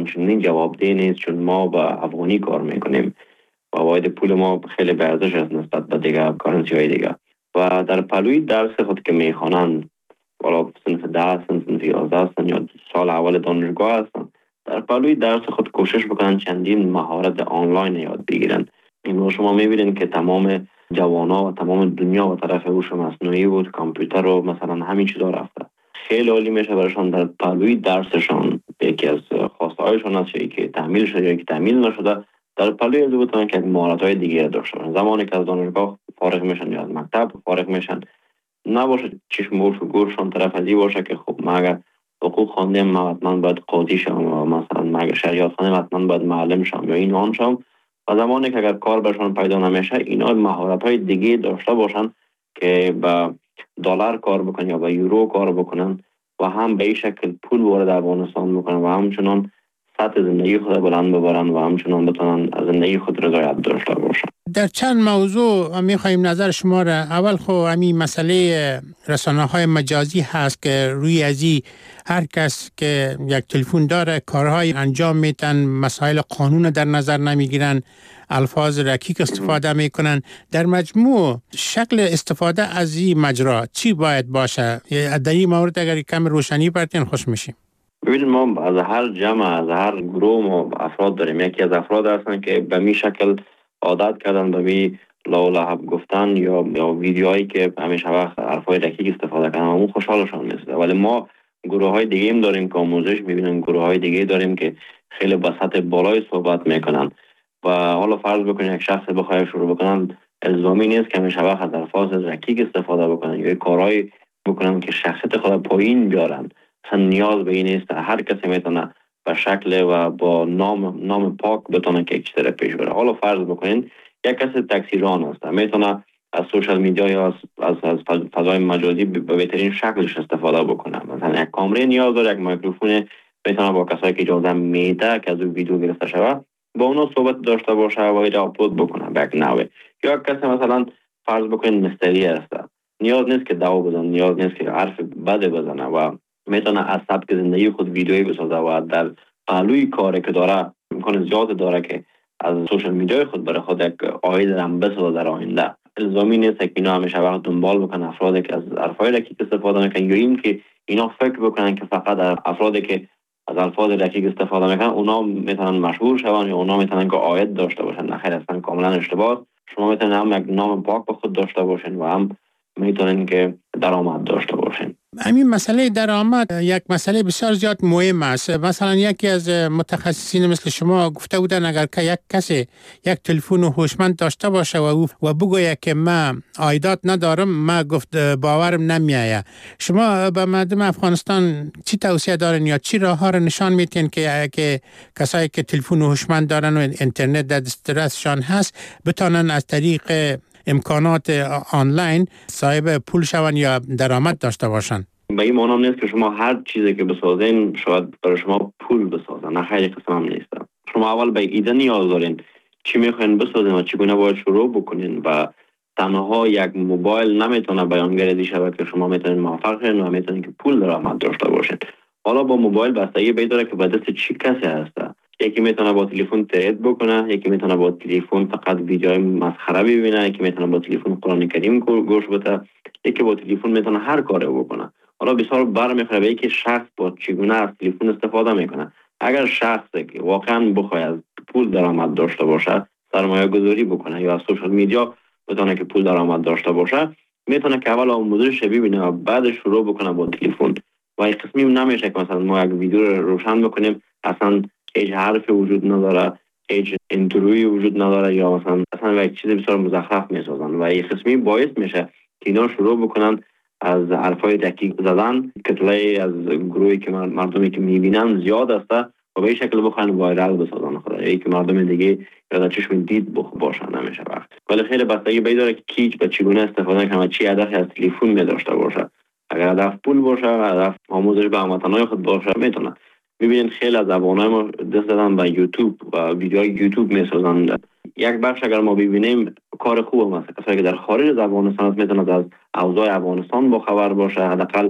آنچنانی جوابدeh نیست، چون ما با افغانی کار میکنیم و واحد پول ما خیلی به ارزش است نسبت به دیگه کارنسی های دیگه. و در پلوی درس خود که میخوانند، والا صنف 10 صنف 11 هستن یا سال اول دانشگاه هستن، در پلوی درس خود کوشش بکنن چندین مهارت آنلاین یاد بگیرن. این شما میبینید که تمام جوانا و تمام دنیا و طرف هوش مصنوعی و کامپیوتر و مثلا همین چیزا رفته. خیلی عالی میشه برایشان در پلوی درسشان یکی از خواسته هایشان است که تحمیل شده یا که تحمیل نشده، در پلوی از بتونن که مهارت های دیگه داشته باشن. زمانی که از دانشگاه فارغ میشن یا از مکتب فارغ میشن، نباشه چشم و گوششان طرف ازی باشه که خب ما اگر حقوق خواندیم ما حتما باید قاضی شم، و مثلا ما اگر شریعت خواندیم حتما باید معلم شم یا این آن شم. و زمانی که اگر کار برشان پیدا نمیشه، اینا مهارت های دیگه داشته باشن که با دلار کار بکنن یا با یورو کار بکنن و هم به این شکل پول وارد افغانستان بکنن و همچنان سطح زندگی خود بلند ببرن و همچنان بتونن از زندگی خود رضایت داشته باشن. در چند موضوع میخوایم نظر شما را. اول خب همین مسئله رسانه‌های مجازی هست که روی ازی هر کس که یک تلفن داره کارهای انجام میتن، مسائل قانون در نظر نمیگیرن، الفاظ رکیک استفاده میکنن. در مجموع شکل استفاده از این مجرا چی باید باشه؟ در این مورد اگر کم روشنی بردین خوش میشیم. ببینید ما از هر جمع، از هر گروه ما افراد داریم. یکی از افراد هستن که به می شکل عادت کردن به می لولب گفتن یا ویدیوهایی که همیشه وقت حرفای دقیق استفاده کردن و اون خوشحالشان نیست. ولی ما گروه های دیگه هم داریم که آموزش میبینن، گروه های دیگه داریم که خیلی با سطح بالای صحبت میکنن و حالا فرض بکنید یک شخص بخواد شروع بکنن، الزامی نیست که همیشه وقت از الفاظ رکیک استفاده بکنن یا کارهای بکنن که شخصیت خود پایین بیارن. اصلا نیاز به این نیست. هر کسی میتونه به شکل و با نام پاک بتونه که چیزی پیش بره. حالا فرض بکنین یک کسی تاکسی ران است، میتونه از سوشال میدیا یا از فضای مجازی به بهترین شکلش استفاده بکنه. مثلا یک کامره نیاز داره، یک میکروفون، میتونه با کسایی که اجازه میده که از اون ویدیو گرفته شود با اونا صحبت داشته باشه و اینا آپلود بکنه به یک نحوه. یا کسی مثلا فرض بکنین مستری است، نیاز نیست که دعوا بزنه، نیاز نیست که حرف بد بزنه و میتونه از سبک زندگی خود ویدیویی بسازه و در پهلوی کاری که داره امکان زیاد داره که از سوشال میدیا خود برای خود یک عاید هم بسازه در آینده. الزامی نیست که اینا همیشه وقت دنبال بکنن افرادی که از حرفای رکیک استفاده میکنن یا این که اینا فکر بکنن که فقط افرادی که از الفاظ رکیک استفاده میکنن اونا میتونن مشهور شون یا اونا میتونن که عاید داشته باشن. نه خیر، اصلا کاملا اشتباه. شما میتونن هم یک نام پاک به خود داشته باشین و هم میتونن که درآمد داشته باشین. همین مسئله درآمد یک مسئله بسیار زیاد مهم است. مثلا یکی از متخصصین مثل شما گفته بودن اگر که یک کسی یک تلفن هوشمند داشته باشه و بگوید که من عایدات ندارم، من گفت باورم نمیآید. شما به مردم افغانستان چی توصیه دارین یا چی راه ها را نشان میتین که کسایی که تلفن هوشمند دارن و اینترنت در دسترسشان هست بتونن از طریق امکانات آنلاین صاحب پول شون یا درآمد داشته باشن؟ به این معنی نیست که شما هر چیزی که بسازین شاید برای شما پول بسازن. نه خیلی قسم هم نیست. شما اول به ایده نیاز دارین چی میخواین بسازین و چگونه باید شروع بکنین و تنها یک موبایل نمیتونه بیانگر شود که شما میتونین موفق شین و میتونین که پول درآمد داشته باشین. حالا با موبایل بستگی به داره که به دست چی کسی هست. یکی میتونه با تلفن ترید بکنه، یکی میتونه با تلفن فقط ویدیوهای مسخره ببینه، یکی میتونه با تلفن قرآن کریم گوش بده، یکی با تلفن میتونه هر کاری بکنه. حالا بسیار برمیخوره به اینکه شخص با چگونه از تلفن استفاده میکنه. اگر شخصی که واقعا بخواد از پول درآمد داشته باشه، سرمایه گذاری بکنه یا از سوشال میدیا بتونه که پول درآمد داشته باشه، میتونه که اول آموزش ببینه و بعد شروع بکنه با تلفن. و این قسمی نمیشه که مثلا ما یک ویدیو رو روشن بکنیم اصلا هیچ حرفی وجود نداره، هیچ انتروی وجود نداره یا مثلا یک چیز بسیار مزخرف میسازن و این قسمی باعث میشه که اینا شروع بکنن از حرفای دقیق زدن. کتله از گروهی که مردمی که میبینن زیاد است و به این شکل بخواین وایرال بسازن خدا یا که مردم دیگه یا در چشم دید باشن نمیشه وقت. ولی خیلی بستگی به داره که کی به چگونه استفاده کنه، چی هدفی از تلفن می‌داشته باشه. اگر هدف پول باشه، هدف آموزش به هموطنان خود باشه، میتونه. میبینین خیلی از افغانای ما دست دادن به یوتیوب و ویدیوهای یوتیوب میسازن. یک بخش اگر ما ببینیم کار خوبه، مثلا کسایی که در خارج از افغانستان میتونن از اوضاع افغانستان با خبر باشه، حداقل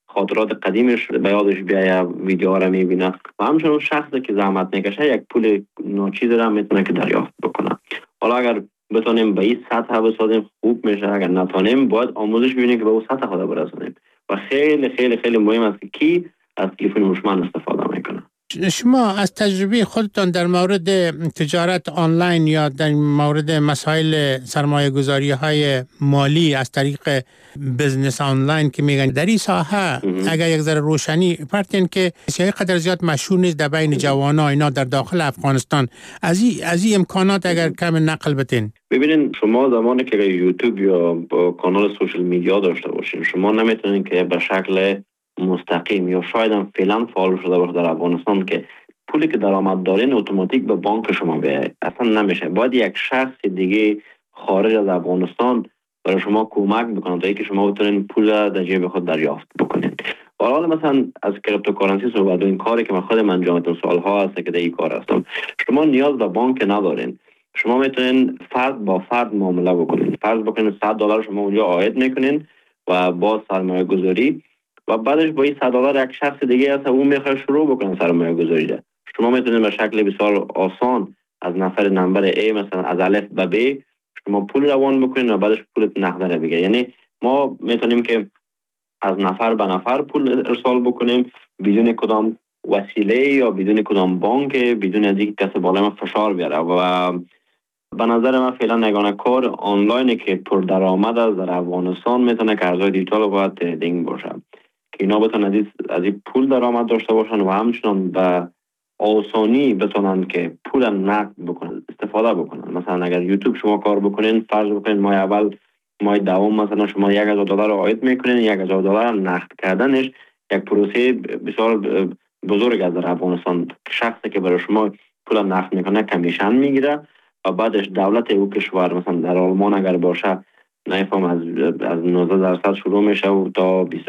خاطرات قدیمش به یادش بیاید، ویدیوها را میبینه و همچنین شخصی که زحمت میکشه یک پول ناچیز را میتونه که دریافت بکنه. حالا اگر بتونیم به این سطح بسازیم خوب میشه، اگر نتونیم باید آموزش ببینیم که به اون سطح خود برسونیم و خیلی خیلی خیلی مهم است که کی از تلفن هوشمند استفاده میکنه. شما از تجربه خودتان در مورد تجارت آنلاین یا در مورد مسائل سرمایه گذاری های مالی از طریق بزنس آنلاین که میگن در این ساحه اگر یک ذره روشنی پرتین که بسیاری قدر زیاد مشهور نیست در بین جوانا اینا در داخل افغانستان، از این امکانات اگر کم نقل بتین. ببینین شما زمانی که یوتیوب یا با کانال سوشل میدیا داشته باشین، شما نمیتونین که به شکل مستقیم یا شاید هم فعلا فعال شده باشه در افغانستان که پولی که درآمد دارین اتوماتیک به بانک شما بیاید. اصلا نمیشه. باید یک شخص دیگه خارج از افغانستان برای شما کمک بکنه تا اینکه شما بتونین پول در جیب خود دریافت بکنین. حالا مثلا از کریپتوکارنسی صحبت و این کاری که من خودم انجام میدم سالها هست که در این کار هستم، شما نیاز به بانک ندارین. شما میتونین فرد با فرد معامله بکنین. فرض بکنین $100 شما اونجا عاید میکنین و با سرمایه گذاری و بعدش با این $100 یک شخص دیگه هست اون میخواد شروع بکنه سرمایه گذاری. شما میتونید به شکل بسیار آسان از نفر نمبر A مثلا از الف به B شما پول روان بکنید و بعدش پولت نقدره بگیره. یعنی ما میتونیم که از نفر به نفر پول ارسال بکنیم بدون کدام وسیله یا بدون کدام بانک، بدون از اینکه کسی بالای ما فشار بیاره. و به نظر من فعلا یگانه کار آنلاینی که پر درآمد است در افغانستان میتونه که ارزهای دیجیتال باید تریدینگ باشه که اینا بتونن از این پول درآمد داشته باشن و همچنان به آسانی بتونن که پول نقد بکنن استفاده بکنن. مثلا اگر یوتیوب شما کار بکنین، فرض بکنین ماه اول ماه دوم مثلا شما $1,000 عاید میکنین، $1,000 نقد کردنش یک پروسه بسیار بزرگ است در افغانستان. شخصی که برای شما پول نقد میکنه کمیشن میگیره و بعدش دولت او کشور مثلا در آلمان اگر باشه نفهم از 19% شروع میشه و تا 25-30%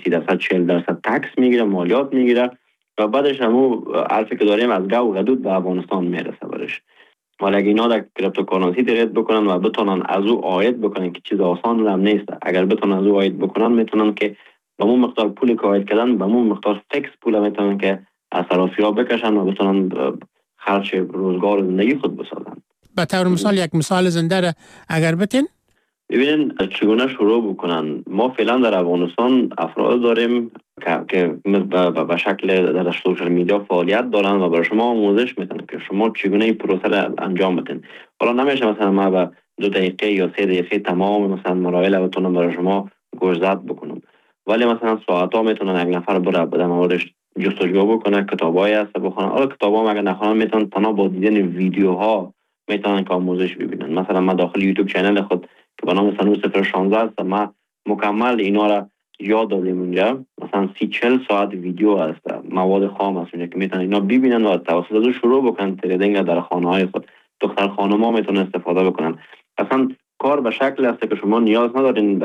40% تکس میگیره، مالیات میگیره و بعدش همو عرفی که داریم از گو غدود به افغانستان میرسه برش. ولی اگه اینا در کریپتوکارنسی ترید بکنن و بتونن از او عاید بکنن که چیز آسان هم نیست، اگر بتونن از او عاید بکنن میتونن که به مون مقدار پولی که عاید کردن به مون مقدار فیکس پول میتونن که از صرافی‌ها بکشن و بتونن خرج روزگار زندگی خود بسازن. به طور مثال یک مثال زنده را اگر بتین ببینین چگونه شروع بکنن. ما فعلا در افغانستان افراد داریم که به شکل در سوشل میدیا فعالیت دارن و برای شما آموزش میدن که شما چگونه این پروسه را انجام بدین. حالا نمیشه مثلا ما به 2 دقیقه یا 3 دقیقه تمام مثلا مراحل بتونم برای شما گوشزد بکنم، ولی مثلا ساعت ها میتونن یک نفر بره بدن موردش جستجو بکنه، کتابایی هست بخونن. حالا کتابا مگه نخونن میتونن تنها با دیدن ویدیوها میتونن که آموزش ببینن. مثلا ما داخل یوتیوب چنل خود که به نام سنو 016 است ما مکمل اینا را یاد دادیم اونجا. مثلا 30-40 ساعت ویدیو هست، مواد خام هست اونجا که میتونن اینا ببینن و توسط از شروع بکنن تریدینگ در خانه های خود. دختر خانم‌ها میتونن استفاده بکنن. اصلا کار به شکل است که شما نیاز ندارین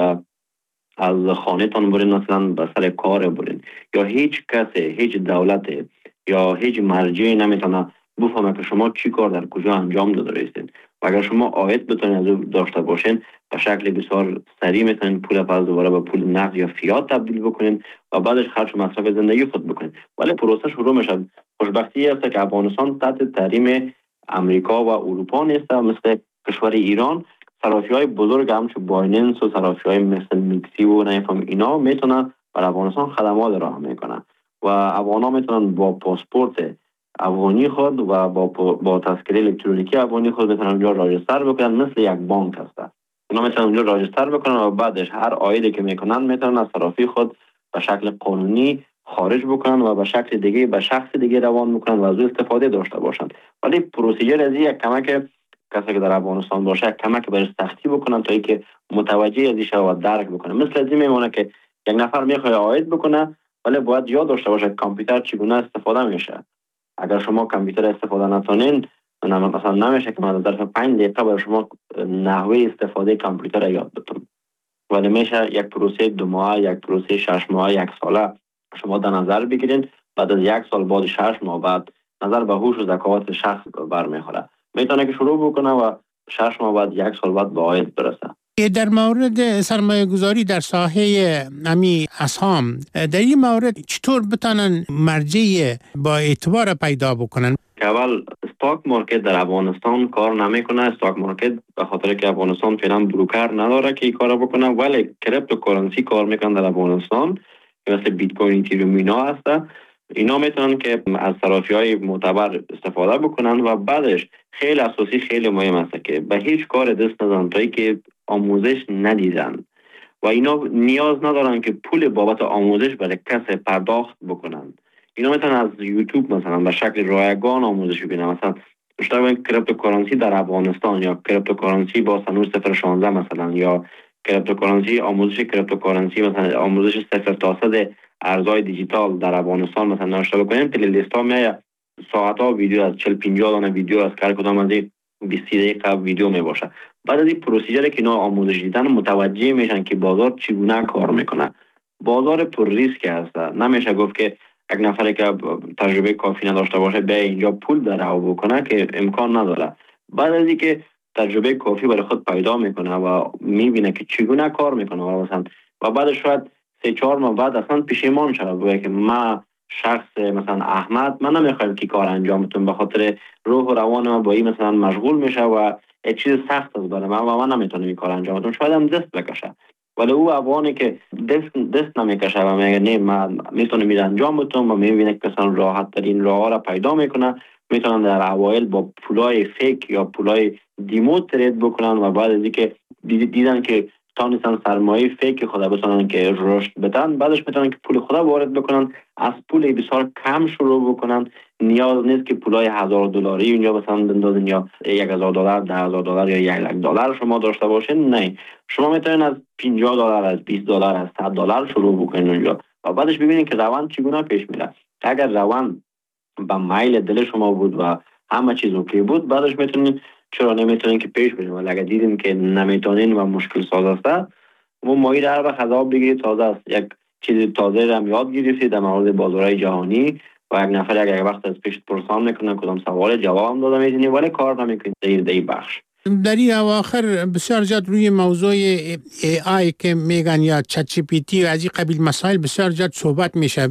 از خانه تان برین مثلا به سر کار برین یا هیچ کسی، هیچ دولت یا هیچ مرجعی نمیتونه بفهمه که شما چی کار در کجا انجام داده هستید. و اگر شما عاید بتونید از او داشته باشین به شکل بسیار سریع میتونید پول پس دوباره به پول نقد یا فیات تبدیل بکنین و بعدش خرج و مصرف زندگی خود بکنین. ولی پروسه شروع میشه. خوشبختی است که افغانستان تحت تحریم امریکا و اروپا نیست. مثل کشور ایران صرافی‌های بزرگ همچون بایننس و صرافی‌های مثل میکسی و نمیفهم اینا میتونن بر افغانستان خدمات ارائه میکنن و افغانا میتونن با پاسپورت افغانی خود و با تذکره الکترونیکی افغانی خود میتونن اونجا راجستر بکنن. مثل یک بانک هست. اونا میتونن اونجا راجستر بکنن و بعدش هر عایدی که میکنن میتونن از صرافی خود به شکل قانونی خارج بکنن و به شکل دیگه به شخص دیگه روان بکنن و از او استفاده داشته باشن. ولی پروسیجر از یک کمک کسی که در افغانستان باشه کمک برش سختی بکنن تا اینکه متوجه ازش شود و درک بکنه. مثل از این میمونه که یک نفر میخواد عاید بکنه ولی باید یاد داشته باشه کامپیوتر چگونه استفاده میشه. اگر شما کامپیوتر استفاده نتونین مثلا نمیشه که من در ظرف 5 دقیقه برای شما نحوه استفاده کامپیوتر یاد بدم. ولی میشه یک پروسه 2 ماه، یک پروسه 6 ماه، 1 ساله شما در نظر بگیرین. بعد از 1 سال بعد 6 ماه بعد نظر به هوش و ذکاوت شخص برمیخوره. میتونه که شروع بکنه و 6 ماه بعد 1 سال بعد به عاید برسه. در مورد سرمایه گذاری در ساحه امی اسهام، در این مورد چطور بتانن مرجع با اعتبار پیدا بکنن؟ اول استاک مارکت در افغانستان کار نمیکنه. استاک مارکت به خاطر که افغانستان فعلا بروکر نداره که این کارو بکنه، ولی کریپتوکارنسی کار میکنه در افغانستان، مثل بیت کوین، ایتریوم اینا هست. اینا میتونن که از صرافی‌های معتبر استفاده بکنن و بعدش خیلی اساسی، خیلی مهم است که به هیچ کار دست نزنن تا که آموزش ندیدن و اینا نیاز ندارن که پول بابت آموزش برای کسی پرداخت بکنن. اینا میتونن از یوتیوب مثلا به شکل رایگان آموزش ببینن. مثلا اشتباه کریپتوکارنسی در افغانستان یا کریپتوکارنسی با سنور 016 مثلا، یا کریپتوکارنسی، آموزش کریپتوکارنسی مثلا، آموزش 0 تا 100 ارزهای دیجیتال در افغانستان مثلا نوشته بکنیم، پلی لیست ها میایه، ساعت ها ویدیو از 40-50 دانه ویدیو از هر کدام از این 20 دقیقه ویدیو می باشه. بعد از این پروسیجری که اینا آموزش دیدن متوجه میشن که بازار چگونه کار میکنه. بازار پر ریسک هست، نمیشه گفت که یک نفری که تجربه کافی نداشته باشه به اینجا پول در او بکنه، که امکان نداره. بعد از اینکه تجربه کافی برای خود پیدا میکنه و میبینه که چگونه کار میکنه و بعد شاید 3-4 ماه بعد اصلا پشیمان شده بگه که ما شخص مثلا احمد، من نمیخوایم که کار انجام بدم، به خاطر روح و روان ما با این مثلا مشغول میشه و یک چیز سخت است برای من نمیتونم این کار انجام بدم، شاید هم دست بکشه. ولی او افغانی که دست نمیکشه و میگه نه من میتونم این انجام بدم و میبینه که مثلا راحت ترین راه ها را پیدا میکنه، میتونن در اوایل با پولای فیک یا پولای دیمو ترید بکنن و بعد از اینکه دیدن که تانستن سرمایه فیک خدا بتونن که رشد بدن، بعدش میتونن که پول خدا وارد بکنن، از پول بسیار کم شروع بکنن. نیاز نیست که پولای $1000 اینجا مثلا بندازین یا $1000، $10,000 یا $1,00,000 شما داشته باشین. نه، شما میتونین از $50، از $20، از $100 شروع بکنین اونجا و بعدش ببینین که روند چگونه پیش میره. اگر روند به میل دل شما بود و همه چیز اوکی بود، بعدش میتونین، چرا نمیتونین که پیش برین. ولی اگر دیدین که نمیتونین و مشکل ساز است، و مایل هر وقت خذاب بگیرید، تازه است یک چیز تازه را یاد گرفتید در مورد بازارهای جهانی و یک نفر اگر وقت از پیش پرسان میکنه کدام سوال جواب هم داده میتونی، ولی کار نمیکنید در این بخش. در این اواخر بسیار زیاد روی موضوع AI که میگن یا چت جی پی تی و از این قبیل مسائل بسیار زیاد صحبت میشه.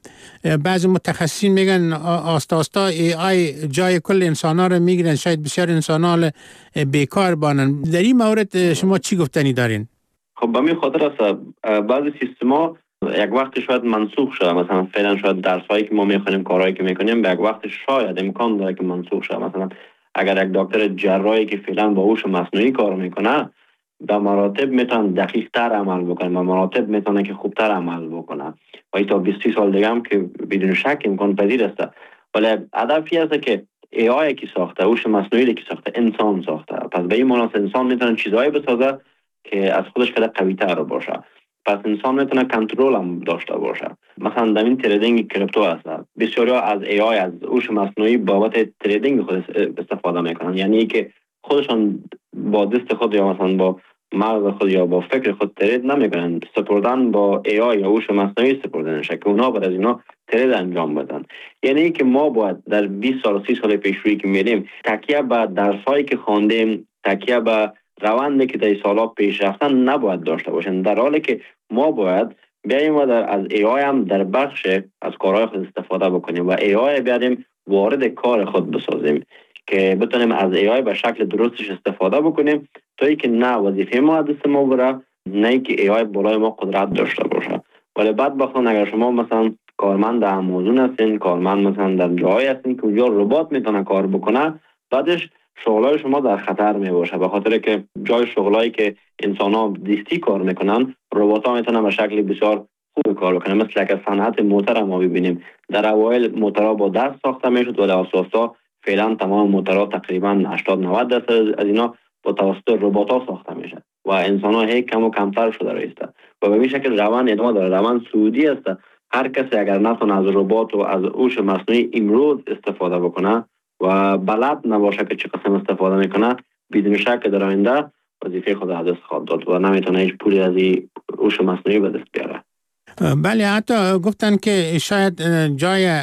بعضی متخصصین میگن آستا آستا AI جای کل انسان‌ها رو میگیرن، شاید بسیار انسان‌ها بیکار بانن. در این مورد شما چی گفتنی دارین؟ خب به می خاطر است بعضی سیستما یک وقت شاید منسوخ شده. مثلا فعلا شاید درسایی که ما میخونیم، کارهایی که میکنیم به یک وقت شاید امکان داره که منسوخ شده. مثلا اگر یک دکتر جراحی که فعلا با هوش مصنوعی کار میکنه، به مراتب میتونه دقیق تر عمل بکنه، به مراتب میتونه که خوبتر عمل بکنه و تا 20 سال دیگه هم که بدون شک امکان پذیر است. ولی هدفی است که AI کی ساخته، هوش مصنوعی کی ساخته، انسان ساخته. پس به این معنی انسان میتونه چیزایی بسازه که از خودش خیلی قوی تر باشه. پس انسان میتونه کنترل هم داشته باشه. مثلا در این تریدینگ کریپتو هست، بسیاری از AI، از هوش مصنوعی بابت تریدینگ خود استفاده میکنن. یعنی که خودشان با دست خود یا مثلا با مغز خود یا با فکر خود ترید نمیکنن، سپردن با AI یا هوش مصنوعی سپردن که اونا بعد از اینا ترید انجام بدن. یعنی که ما باید در 20 سال 30 سال پیش روی که میریم تکیه به درسایی که خواندیم، تکیه به روندی که در سالا پیش رفتن نباید داشته باشن، در حالی که ما باید بیاییم و از AI هم در بخش از کارهای خود استفاده بکنیم و AI بیاریم وارد کار خود بسازیم که بتونیم از AI به شکل درستش استفاده بکنیم تا اینکه نه وظیفه ما دست ما بره، نه اینکه AI بالای ما قدرت داشته باشه. ولی بعد بخوان اگر شما مثلا کارمند در آمازون هستین، کارمند مثلا در جایی هستین که اونجا ربات میتونه کار بکنه، بعدش شغلای شما در خطر می باشه، به خاطر که جای شغلایی که انسان‌ها دستی کار میکنن، ربات‌ها میتونن به شکل بسیار خوب کار بکنن. مثل که صنعت موتور ما ببینیم، در اوایل موتورها با دست ساخته میشد ولی اساسا فعلا تمام موتورها تقریبا 80-90% از اینا با توسط ربات‌ها ساخته میشه و انسان‌ها هیچ کم و کمتر شده رایسته و به این شکل روند ادامه داره. روند سعودی است. هر کسی اگر نتونه از ربات و از هوش مصنوعی امروز استفاده بکنه و بلد نباشه که چه قسم استفاده میکنه، بدون شک در آینده وظیفه خود از دست خواهد داد و نمیتونه هیچ پولی از این هوش مصنوعی به دست بیاره. بله، حتی گفتن که شاید جای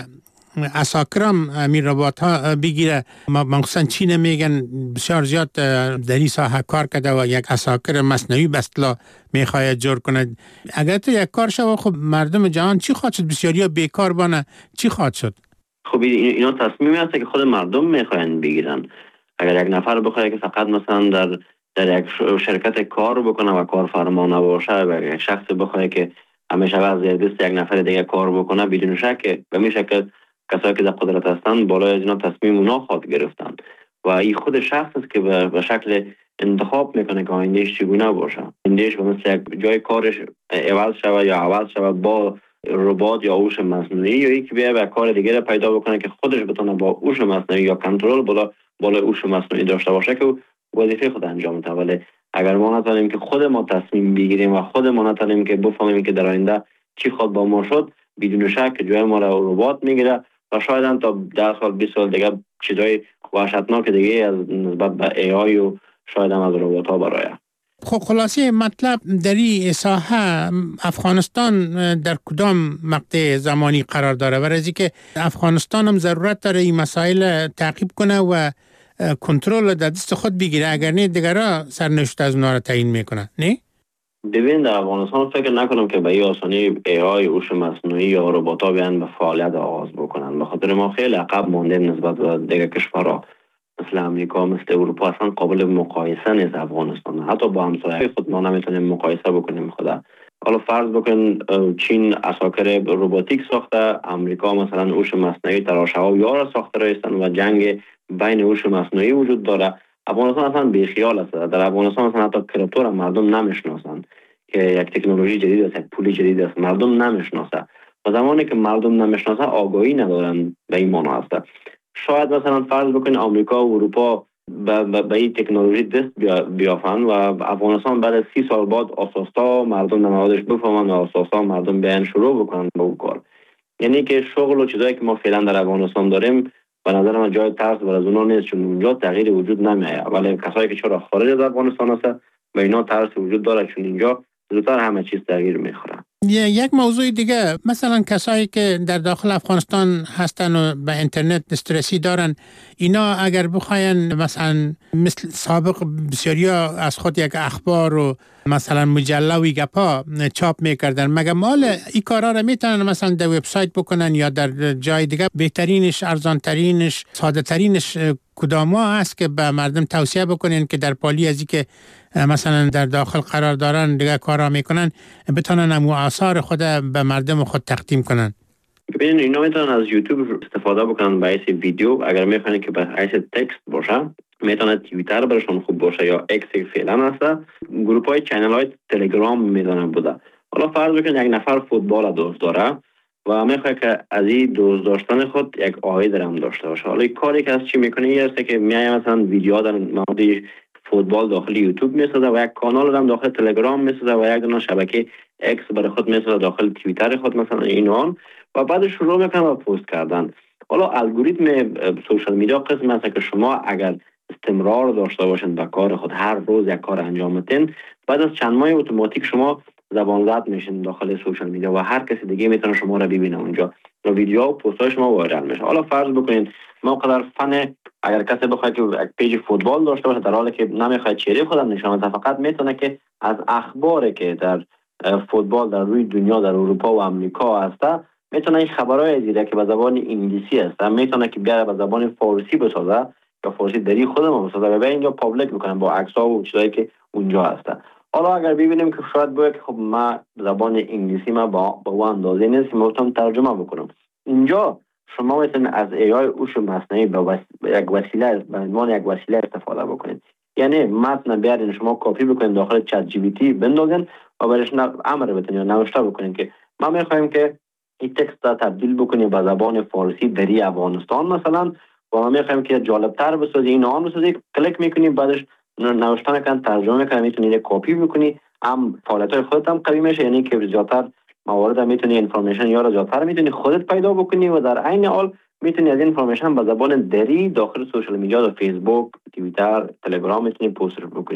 اساکرام امیر رباط ها بگیره، مخصوصا چین میگن بسیار زیاد در این ساحه کار کرده و یک اساکر مصنوعی به اصطلاح میخواد جور کنه. اگر تو یک کار شو خب مردم جهان چی خواهد شد؟ بسیاری ها بیکار بانه، چی خواهد شد؟ خب اینا تصمیمی هست که خود مردم میخواین بگیرن. اگر یک نفر بخواد که فقط مثلا در یک شرکت کار بکنه و کارفرما نباشه و یک شخص بخواد که همیشه از دست یک نفر دیگه کار بکنه، بدون شک به این شکل کسایی که در قدرت هستند بالای از اینا تصمیم اونا خواهد گرفتن و این خود شخص است که به شکل انتخاب میکنه که آیندهش چگونه باشه. آیندهش به مثل یک جای کارش عوض شود با ربات یا هوش مصنوعی، یا یکی بیا به کار دیگه پیدا بکنه که خودش بتونه با هوش مصنوعی یا کنترل بالای هوش مصنوعی داشته باشه که وظیفه خود انجام بده. ولی اگر ما نتونیم که خود ما تصمیم بگیریم و خود ما نتونیم که بفهمیم که در آینده چی خود با ما شد، بدون شک جای ما را ربات میگیره و شاید هم تا 10 سال 20 سال دیگه چیزای وحشتناک دیگه از نسبت به AI و شاید هم از ربات ها برای. خب خلاصه مطلب در این ساحه افغانستان در کدام مقطع زمانی قرار داره؟ برای از اینکه افغانستان هم ضرورت داره این مسائل تعقیب کنه و کنترل در دست خود بگیره، اگر نه دیگرها سرنوشت از اونها را تعیین میکنه. نه؟ ببین در افغانستان فکر نکنم که به این آسانی AI هوش مصنوعی یا ربات‌ها بیان به فعالیت آغاز بکنن، به خاطر ما خیلی عقب مانده نسبت به دیگر کشورها مثل امریکا، مثل اروپا. اصلا قابل مقایسه نیست افغانستان، حتی با همسایه خود ما نمیتونیم مقایسه بکنیم. خدا حالا فرض بکن چین اساکر روباتیک ساخته، امریکا مثلا هوش مصنوعی تراشه‌ها یار ساخته رایستن و جنگ بین هوش مصنوعی وجود داره. افغانستان اصلا بیخیال است. در افغانستان اصلا حتی کریپتو را مردم نمیشناسند که یک تکنولوژی جدید است، یک پول جدید است، مردم نمیشناسه. و زمانی که مردم نمیشناسه آگاهی ندارن به این معنا است. شاید مثلا فرض بکنید آمریکا و اروپا به این تکنولوژی دست بیافن و افغانستان بعد از 30 سال بعد اساسا مردم نمادش بفهمن و اساسا مردم بیان شروع بکنن به اون کار. یعنی که شغل و چیزایی که ما فعلا در افغانستان داریم به نظر من جای ترس بر از اونا نیست، چون اونجا تغییر وجود نمیاد. ولی کسایی که چرا خارج از افغانستان هست به اینا ترس وجود داره، چون اینجا زودتر همه چیز تغییر میخوره. یک موضوع دیگه، مثلا کسایی که در داخل افغانستان هستن و به اینترنت دسترسی دارن، اینا اگر بخواین مثلا مثل سابق بسیاریا از خود یک اخبار و مثلا مجله و گپا چاپ میکردن، مگه مال این کارا رو میتونن مثلا در وبسایت بکنن یا در جای دیگه؟ بهترینش، ارزانترینش، ساده ترینش کدامه است که به مردم توصیه بکنین که در پالی از اینکه مثلا در داخل قرار دارن دیگه کارا میکنن بتونن امو آثار خود به مردم خود تقدیم کنن؟ ببینید اینا میتونن از یوتیوب استفاده بکنن به حیث ویدیو. اگر میخواین که به حیث تکست باشه میتونه توییتر برشون خوب باشه یا اکس فعلا هست. گروپ های چینل های تلگرام میدونن بوده. حالا فرض بکنید یک نفر فوتبال دوست داره و میخواد که از این دوست داشتن خود یک عاید هم داشته باشه. حالا کاری که از چی میکنه این است که میای مثلا ویدیو در مورد فوتبال داخل یوتیوب میسازه و یک کانال هم داخل تلگرام میسازه و یک دونه شبکه اکس برای خود میسازه داخل توییتر خود مثلا اینوان و بعد شروع میکنه با پست کردن. حالا الگوریتم سوشال میدیا قسم است که شما اگر استمرار داشته باشین به کار خود، هر روز یک کار انجام بدین، بعد از چند ماه اتوماتیک شما زبان زد میشین داخل سوشال میدیا و هر کسی دیگه میتونه شما را ببینه اونجا و ویدیو و پست های شما وایرال میشه. حالا فرض بکنید ما قدر فن اگر کسی بخواد که یک پیج فوتبال داشته باشه در حالی که نمیخواد چهره خودم نشون بده، فقط میتونه که از اخباری که در فوتبال در روی دنیا در اروپا و امریکا هست میتونه این خبرهای زیره که به زبان انگلیسی هست میتونه که بیاره به زبان فارسی بسازه یا فارسی دری خودمون بسازه و به اینجا پابلیک بکنن با عکس‌ها و چیزایی که اونجا هست. حالا اگر ببینیم که شاید باید که خب ما زبان انگلیسی ما با اون اندازه نیست که میتونم ترجمه بکنم، اینجا شما میتونید از AI هوش مصنوعی به یک وسیله به عنوان یک وسیله استفاده بکنید. یعنی متن بیارین شما کپی بکنید داخل چت جی پی تی بندازین و برایش امر بتونید یا نوشته بکنید که ما میخوایم که این تکست را تبدیل بکنیم به زبان فارسی دری افغانستان مثلا و ما میخوایم که جالبتر بسازی این آن بسازی، کلیک میکنیم بعدش نوشتن کردن ترجمه کردن میتونید کپی بکنی، هم فعالیت‌های خودت هم قوی میشه، یعنی که زیادتر موارد میتونی انفورمیشن یا را زیادتر میتونی خودت پیدا بکنی و در عین حال میتونی از این انفورمیشن به زبان دری داخل سوشال میدیا و فیسبوک، توییتر، تلگرام میتونی پست بکنی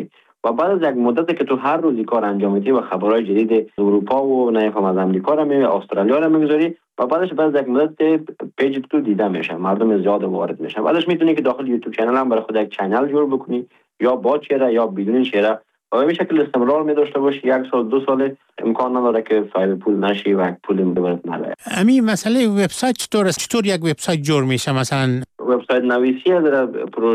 و بعد از یک مدتی که تو هر روزی کار انجام میدی و خبرهای جدید اروپا و نمیفهم از امریکا رو میبینی، استرالیا رو میگذاری و بعدش بعد از یک مدت پیج تو دیده میشه، مردم زیاد وارد میشن. بعدش میتونی که داخل یوتیوب کانال هم برای خود یک کانال جور بکنی، یا با چهره یا بدون چهره، و به شکل استمرار می داشته باشی. 1 سال 2 سال امکان نداره که صاحب پول نشی و پول برات نره. همین مسئله وبسایت چطور است؟ چطور یک وبسایت جور میشه؟ مثلا وبسایت نویسی در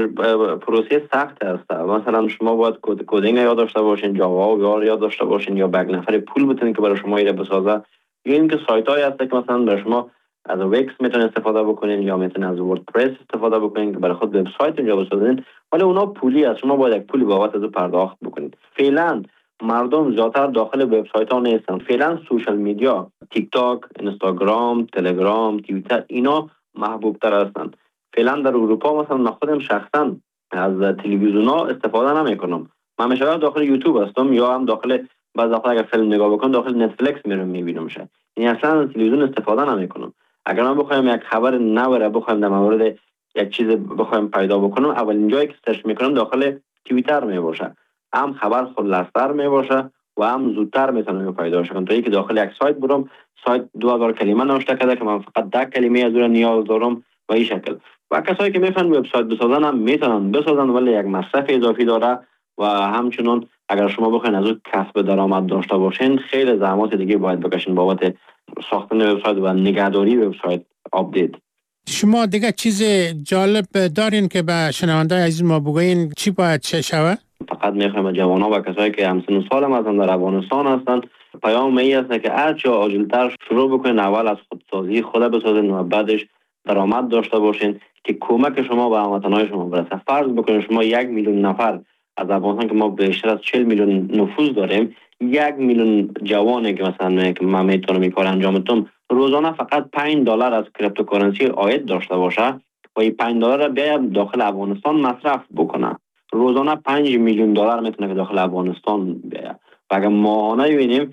پروسه سخت است. مثلا شما باید کدینگ یاد داشته باشین، جاوا و یاد داشته باشین، یا یک نفر پول بتونین که برای شما ایره بسازه، یا اینکه سایت های هست که مثلا برای شما از وکس میتونین استفاده بکنین، یا میتونین از وردپرس استفاده بکنین که برای خود وبسایت اینجا بسازین، ولی اونا پولی است. شما باید یک پولی بابت از پرداخت بکنید. فعلا مردم زیادتر داخل وبسایت ها نیستن. فعلا سوشال میدیا، تیک تاک، اینستاگرام، تلگرام، توییتر، اینا محبوب تر هستند. فعلا در اروپا مثلا من خودم شخصا از تلویزیون ها استفاده نمیکنم. من همیشه داخل یوتیوب هستم، یا هم داخل بعضی وقتا اگر فیلم نگاه بکنم داخل نتفلیکس میرم میبینم. یعنی اصلا از تلویزیون استفاده نمیکنم. اگر من بخوایم یک خبر نو بخوایم در مورد یک چیز بخوایم پیدا بکنم، اولین جایی که سرچ میکنم داخل توییتر میباشه. هم خبر خلاص‌تر میباشه و هم زودتر میتونم پیدا کنم، تا اینکه داخل یک سایت برم، سایت 2000 کلمه نوشته کرده که من فقط 10 کلمه از اون نیاز دارم و این شکل. و کسایی که میفهمن وبسایت بسازن هم میتونن بسازن، ولی یک مصرف اضافی داره. و همچنین اگر شما بخواید از اون کسب درآمد داشته باشین، خیلی زحمات دیگه باید بکشین بابت ساختن وبسایت و نگهداری وبسایت، آپدیت. شما دیگه چیز جالب دارین که به شنونده‌های عزیز ما بگوین چی باید شود؟ فقط میخوایم جوانان و کسایی که همسن سال هم هستن در افغانستان هستن، پیام این است که هر چه عاجل‌تر شروع بکنین، اول از خودسازی خود بسازین و بعدش درآمد داشته باشین که کمک شما به هموطنان شما برسه. فرض بکنید شما 1 میلیون نفر از افغانستان که ما بیشتر از 40 میلیون نفوس داریم، 1 میلیون جوانی که مثلا که من میتونم این کار انجام بدم، روزانه فقط $5 از کریپتوکارنسی عاید داشته باشه و این $5 را بیا داخل افغانستان مصرف بکنه، روزانه $5 میلیون میتونه که داخل افغانستان بیا. و اگر ماهانه ببینیم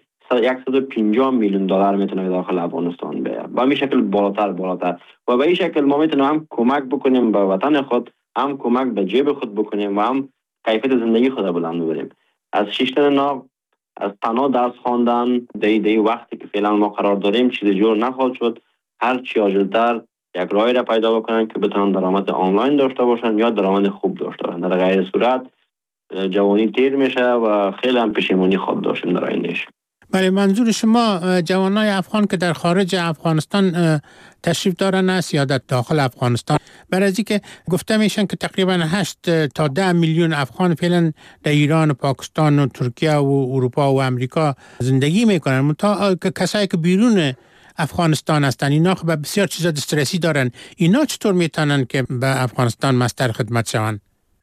150 میلیون دلار میتونه که داخل افغانستان بیا. با این شکل بالاتر و به این شکل ما میتونیم هم کمک بکنیم به وطن خود، هم کمک به جیب خود بکنیم و هم کیفیت زندگی خود بلند ببریم. از شیشتن ناو، از تنها درس خواندن دی وقتی که فعلا ما قرار داریم چیز جور نخواهد شد. هر چی عاجل‌تر یک راهی را پیدا بکنن که بتونن درآمد آنلاین داشته باشن یا درآمد خوب داشته باشن. در غیر صورت جوانی تیر میشه و خیلی هم پشیمانی خود داشتیم در آیندهش. بله، منظور شما جوانای افغان که در خارج افغانستان تشریف دارن است یا در داخل افغانستان؟ برای اینکه گفته میشن که تقریبا 8 تا 10 میلیون افغان فعلا در ایران و پاکستان و ترکیه و اروپا و امریکا زندگی میکنن. کسایی که بیرون افغانستان هستن اینا به بسیار چیزا دسترسی دارن. اینا چطور میتونن که به افغانستان مستر خدمت شون؟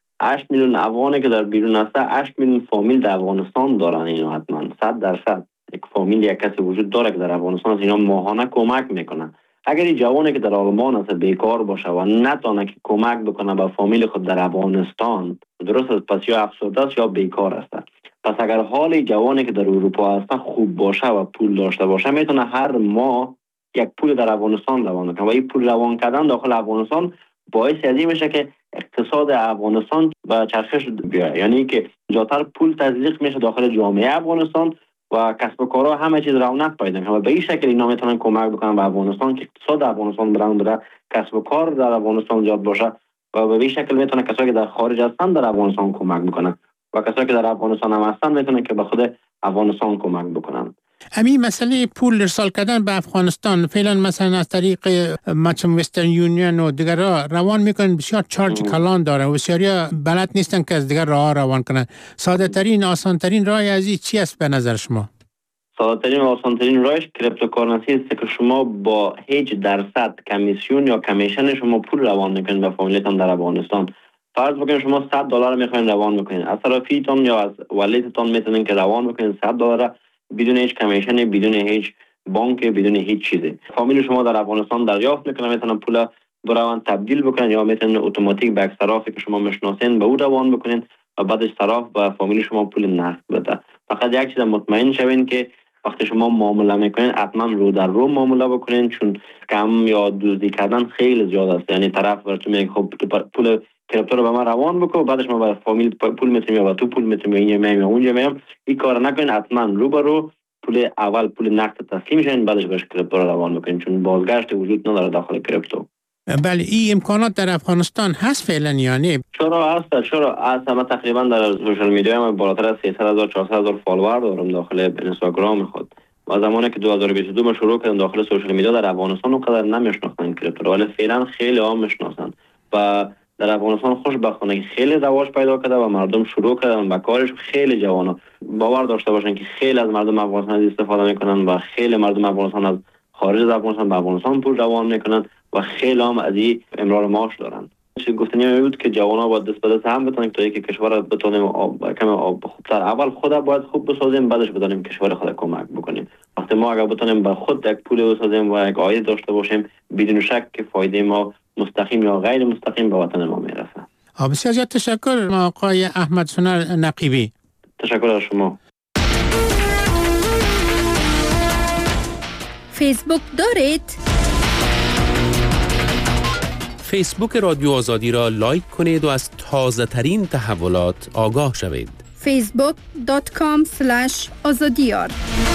8 میلیون افغانی که در بیرون هسته، 8 میلیون فامیل در افغانستان دارن. اینا حتما 100% یک فامیل یک کسی وجود داره که در افغانستان است. اینا ماهانه کمک میکنن. اگر این جوانی که در آلمان است بیکار باشه و نتونه که کمک بکنه به فامیل خود در افغانستان، درست است، پس یا افسرده است یا بیکار است. پس اگر حال جوانی که در اروپا هست خوب باشه و پول داشته باشه، میتونه هر ماه یک پول در افغانستان روان کنه و این پول روان کردن داخل افغانستان باعث ازی میشه که اقتصاد افغانستان به چرخش بیاد. یعنی که زیادتر پول تزریق میشه داخل جامعه افغانستان و کسب و کارها همه چیز رونق پیدا کنه و به این شکل اینا میتونن کمک بکنن به افغانستان که اقتصاد افغانستان بلند بره، کسب و کار در افغانستان زیاد باشه و به این شکل میتونن کسایی که در خارج هستن در افغانستان کمک بکنن و کسایی که در افغانستان هم هستن میتونن که به خود افغانستان کمک بکنن. همین مسئله پول ارسال کردن به افغانستان فعلا مثلا از طریق مثلا وسترن یونین و دیگر روان میکنن، بسیار چارج کلان داره و بسیاریا بلد نیستن که از دیگر راه روان کنن. ساده ترین آسان ترین راه از این چی است به نظر شما؟ ساده ترین و آسان ترین راهش کریپتوکارنسی است که شما با هیچ درصد کمیسیون یا کمیشن شما پول روان میکنید به فامیلتان در افغانستان. فرض بکنید شما $100 میخواین روان بکنید، از طرفیتون یا از والدتون میتونین که روان بکنید $100 بدون هیچ کمیشن، بدون هیچ بانک، بدون هیچ چیزی. فامیل شما در افغانستان دریافت میکنن، میتونن پول بروان تبدیل بکنن یا میتونن اتوماتیک به صرافی که شما میشناسین به او روان بکنین و بعدش صراف به فامیل شما پول نقد بده. فقط یک چیز مطمئن شوین که وقتی شما معامله میکنین حتما رو در رو معامله بکنین، چون کم یا دزدی کردن خیلی زیاد است. یعنی طرف براتون میگه خب پول کریپتو رو به من روان بکن، بعدش ما به فامیل پول میتونیم یا تو پول میتونیم یا اینجا یا اونجا میام. این کار نکنین، حتما رو به رو پول اول پول نقد تسلیم شین، بعدش بهش کریپتو رو روان بکنین، چون بازگشت وجود نداره داخل کریپتو. بله، این امکانات در افغانستان هست فعلا یا نه؟ چرا هست. من تقریبا در سوشال میدیا بالاتر از 300,000 400,000 فالوور دارم داخل اینستاگرام خود. و زمانی که 2022 ما شروع کردم داخل سوشال میدیا در افغانستان اونقدر نمیشناختن کریپتو، ولی فعلا خیلی عام میشناسن و در افغانستان خوشبختانه خیلی رواج پیدا کرده و مردم شروع کردن به کارش. خیلی جوانا باور داشته باشن که خیلی از مردم افغانستان استفاده میکنن و خیلی مردم افغانستان از خارج از افغانستان به افغانستان پول روان میکنن و خیلی هم از این امرار معاش دارن. گفتنی بود که جوانا باید دست به دست هم بتونن تا اینکه کشور بتونیم کم خوبتر. اول خود باید خوب بسازیم، بعدش بتونیم کشور خود کمک بکنیم. وقتی ما اگر بتونیم به خود یک پول بسازیم و یک عاید داشته باشیم، بدون شک که فایده ما مستقیم یا غیر مستقیم به وطن ما میرسه. بسیار زیاد تشکر آقای احمد سنر نقیبی. تشکر از شما. فیسبوک دارید؟ فیسبوک رادیو آزادی را لایک کنید و از تازه ترین تحولات آگاه شوید. facebook.com/azadiyar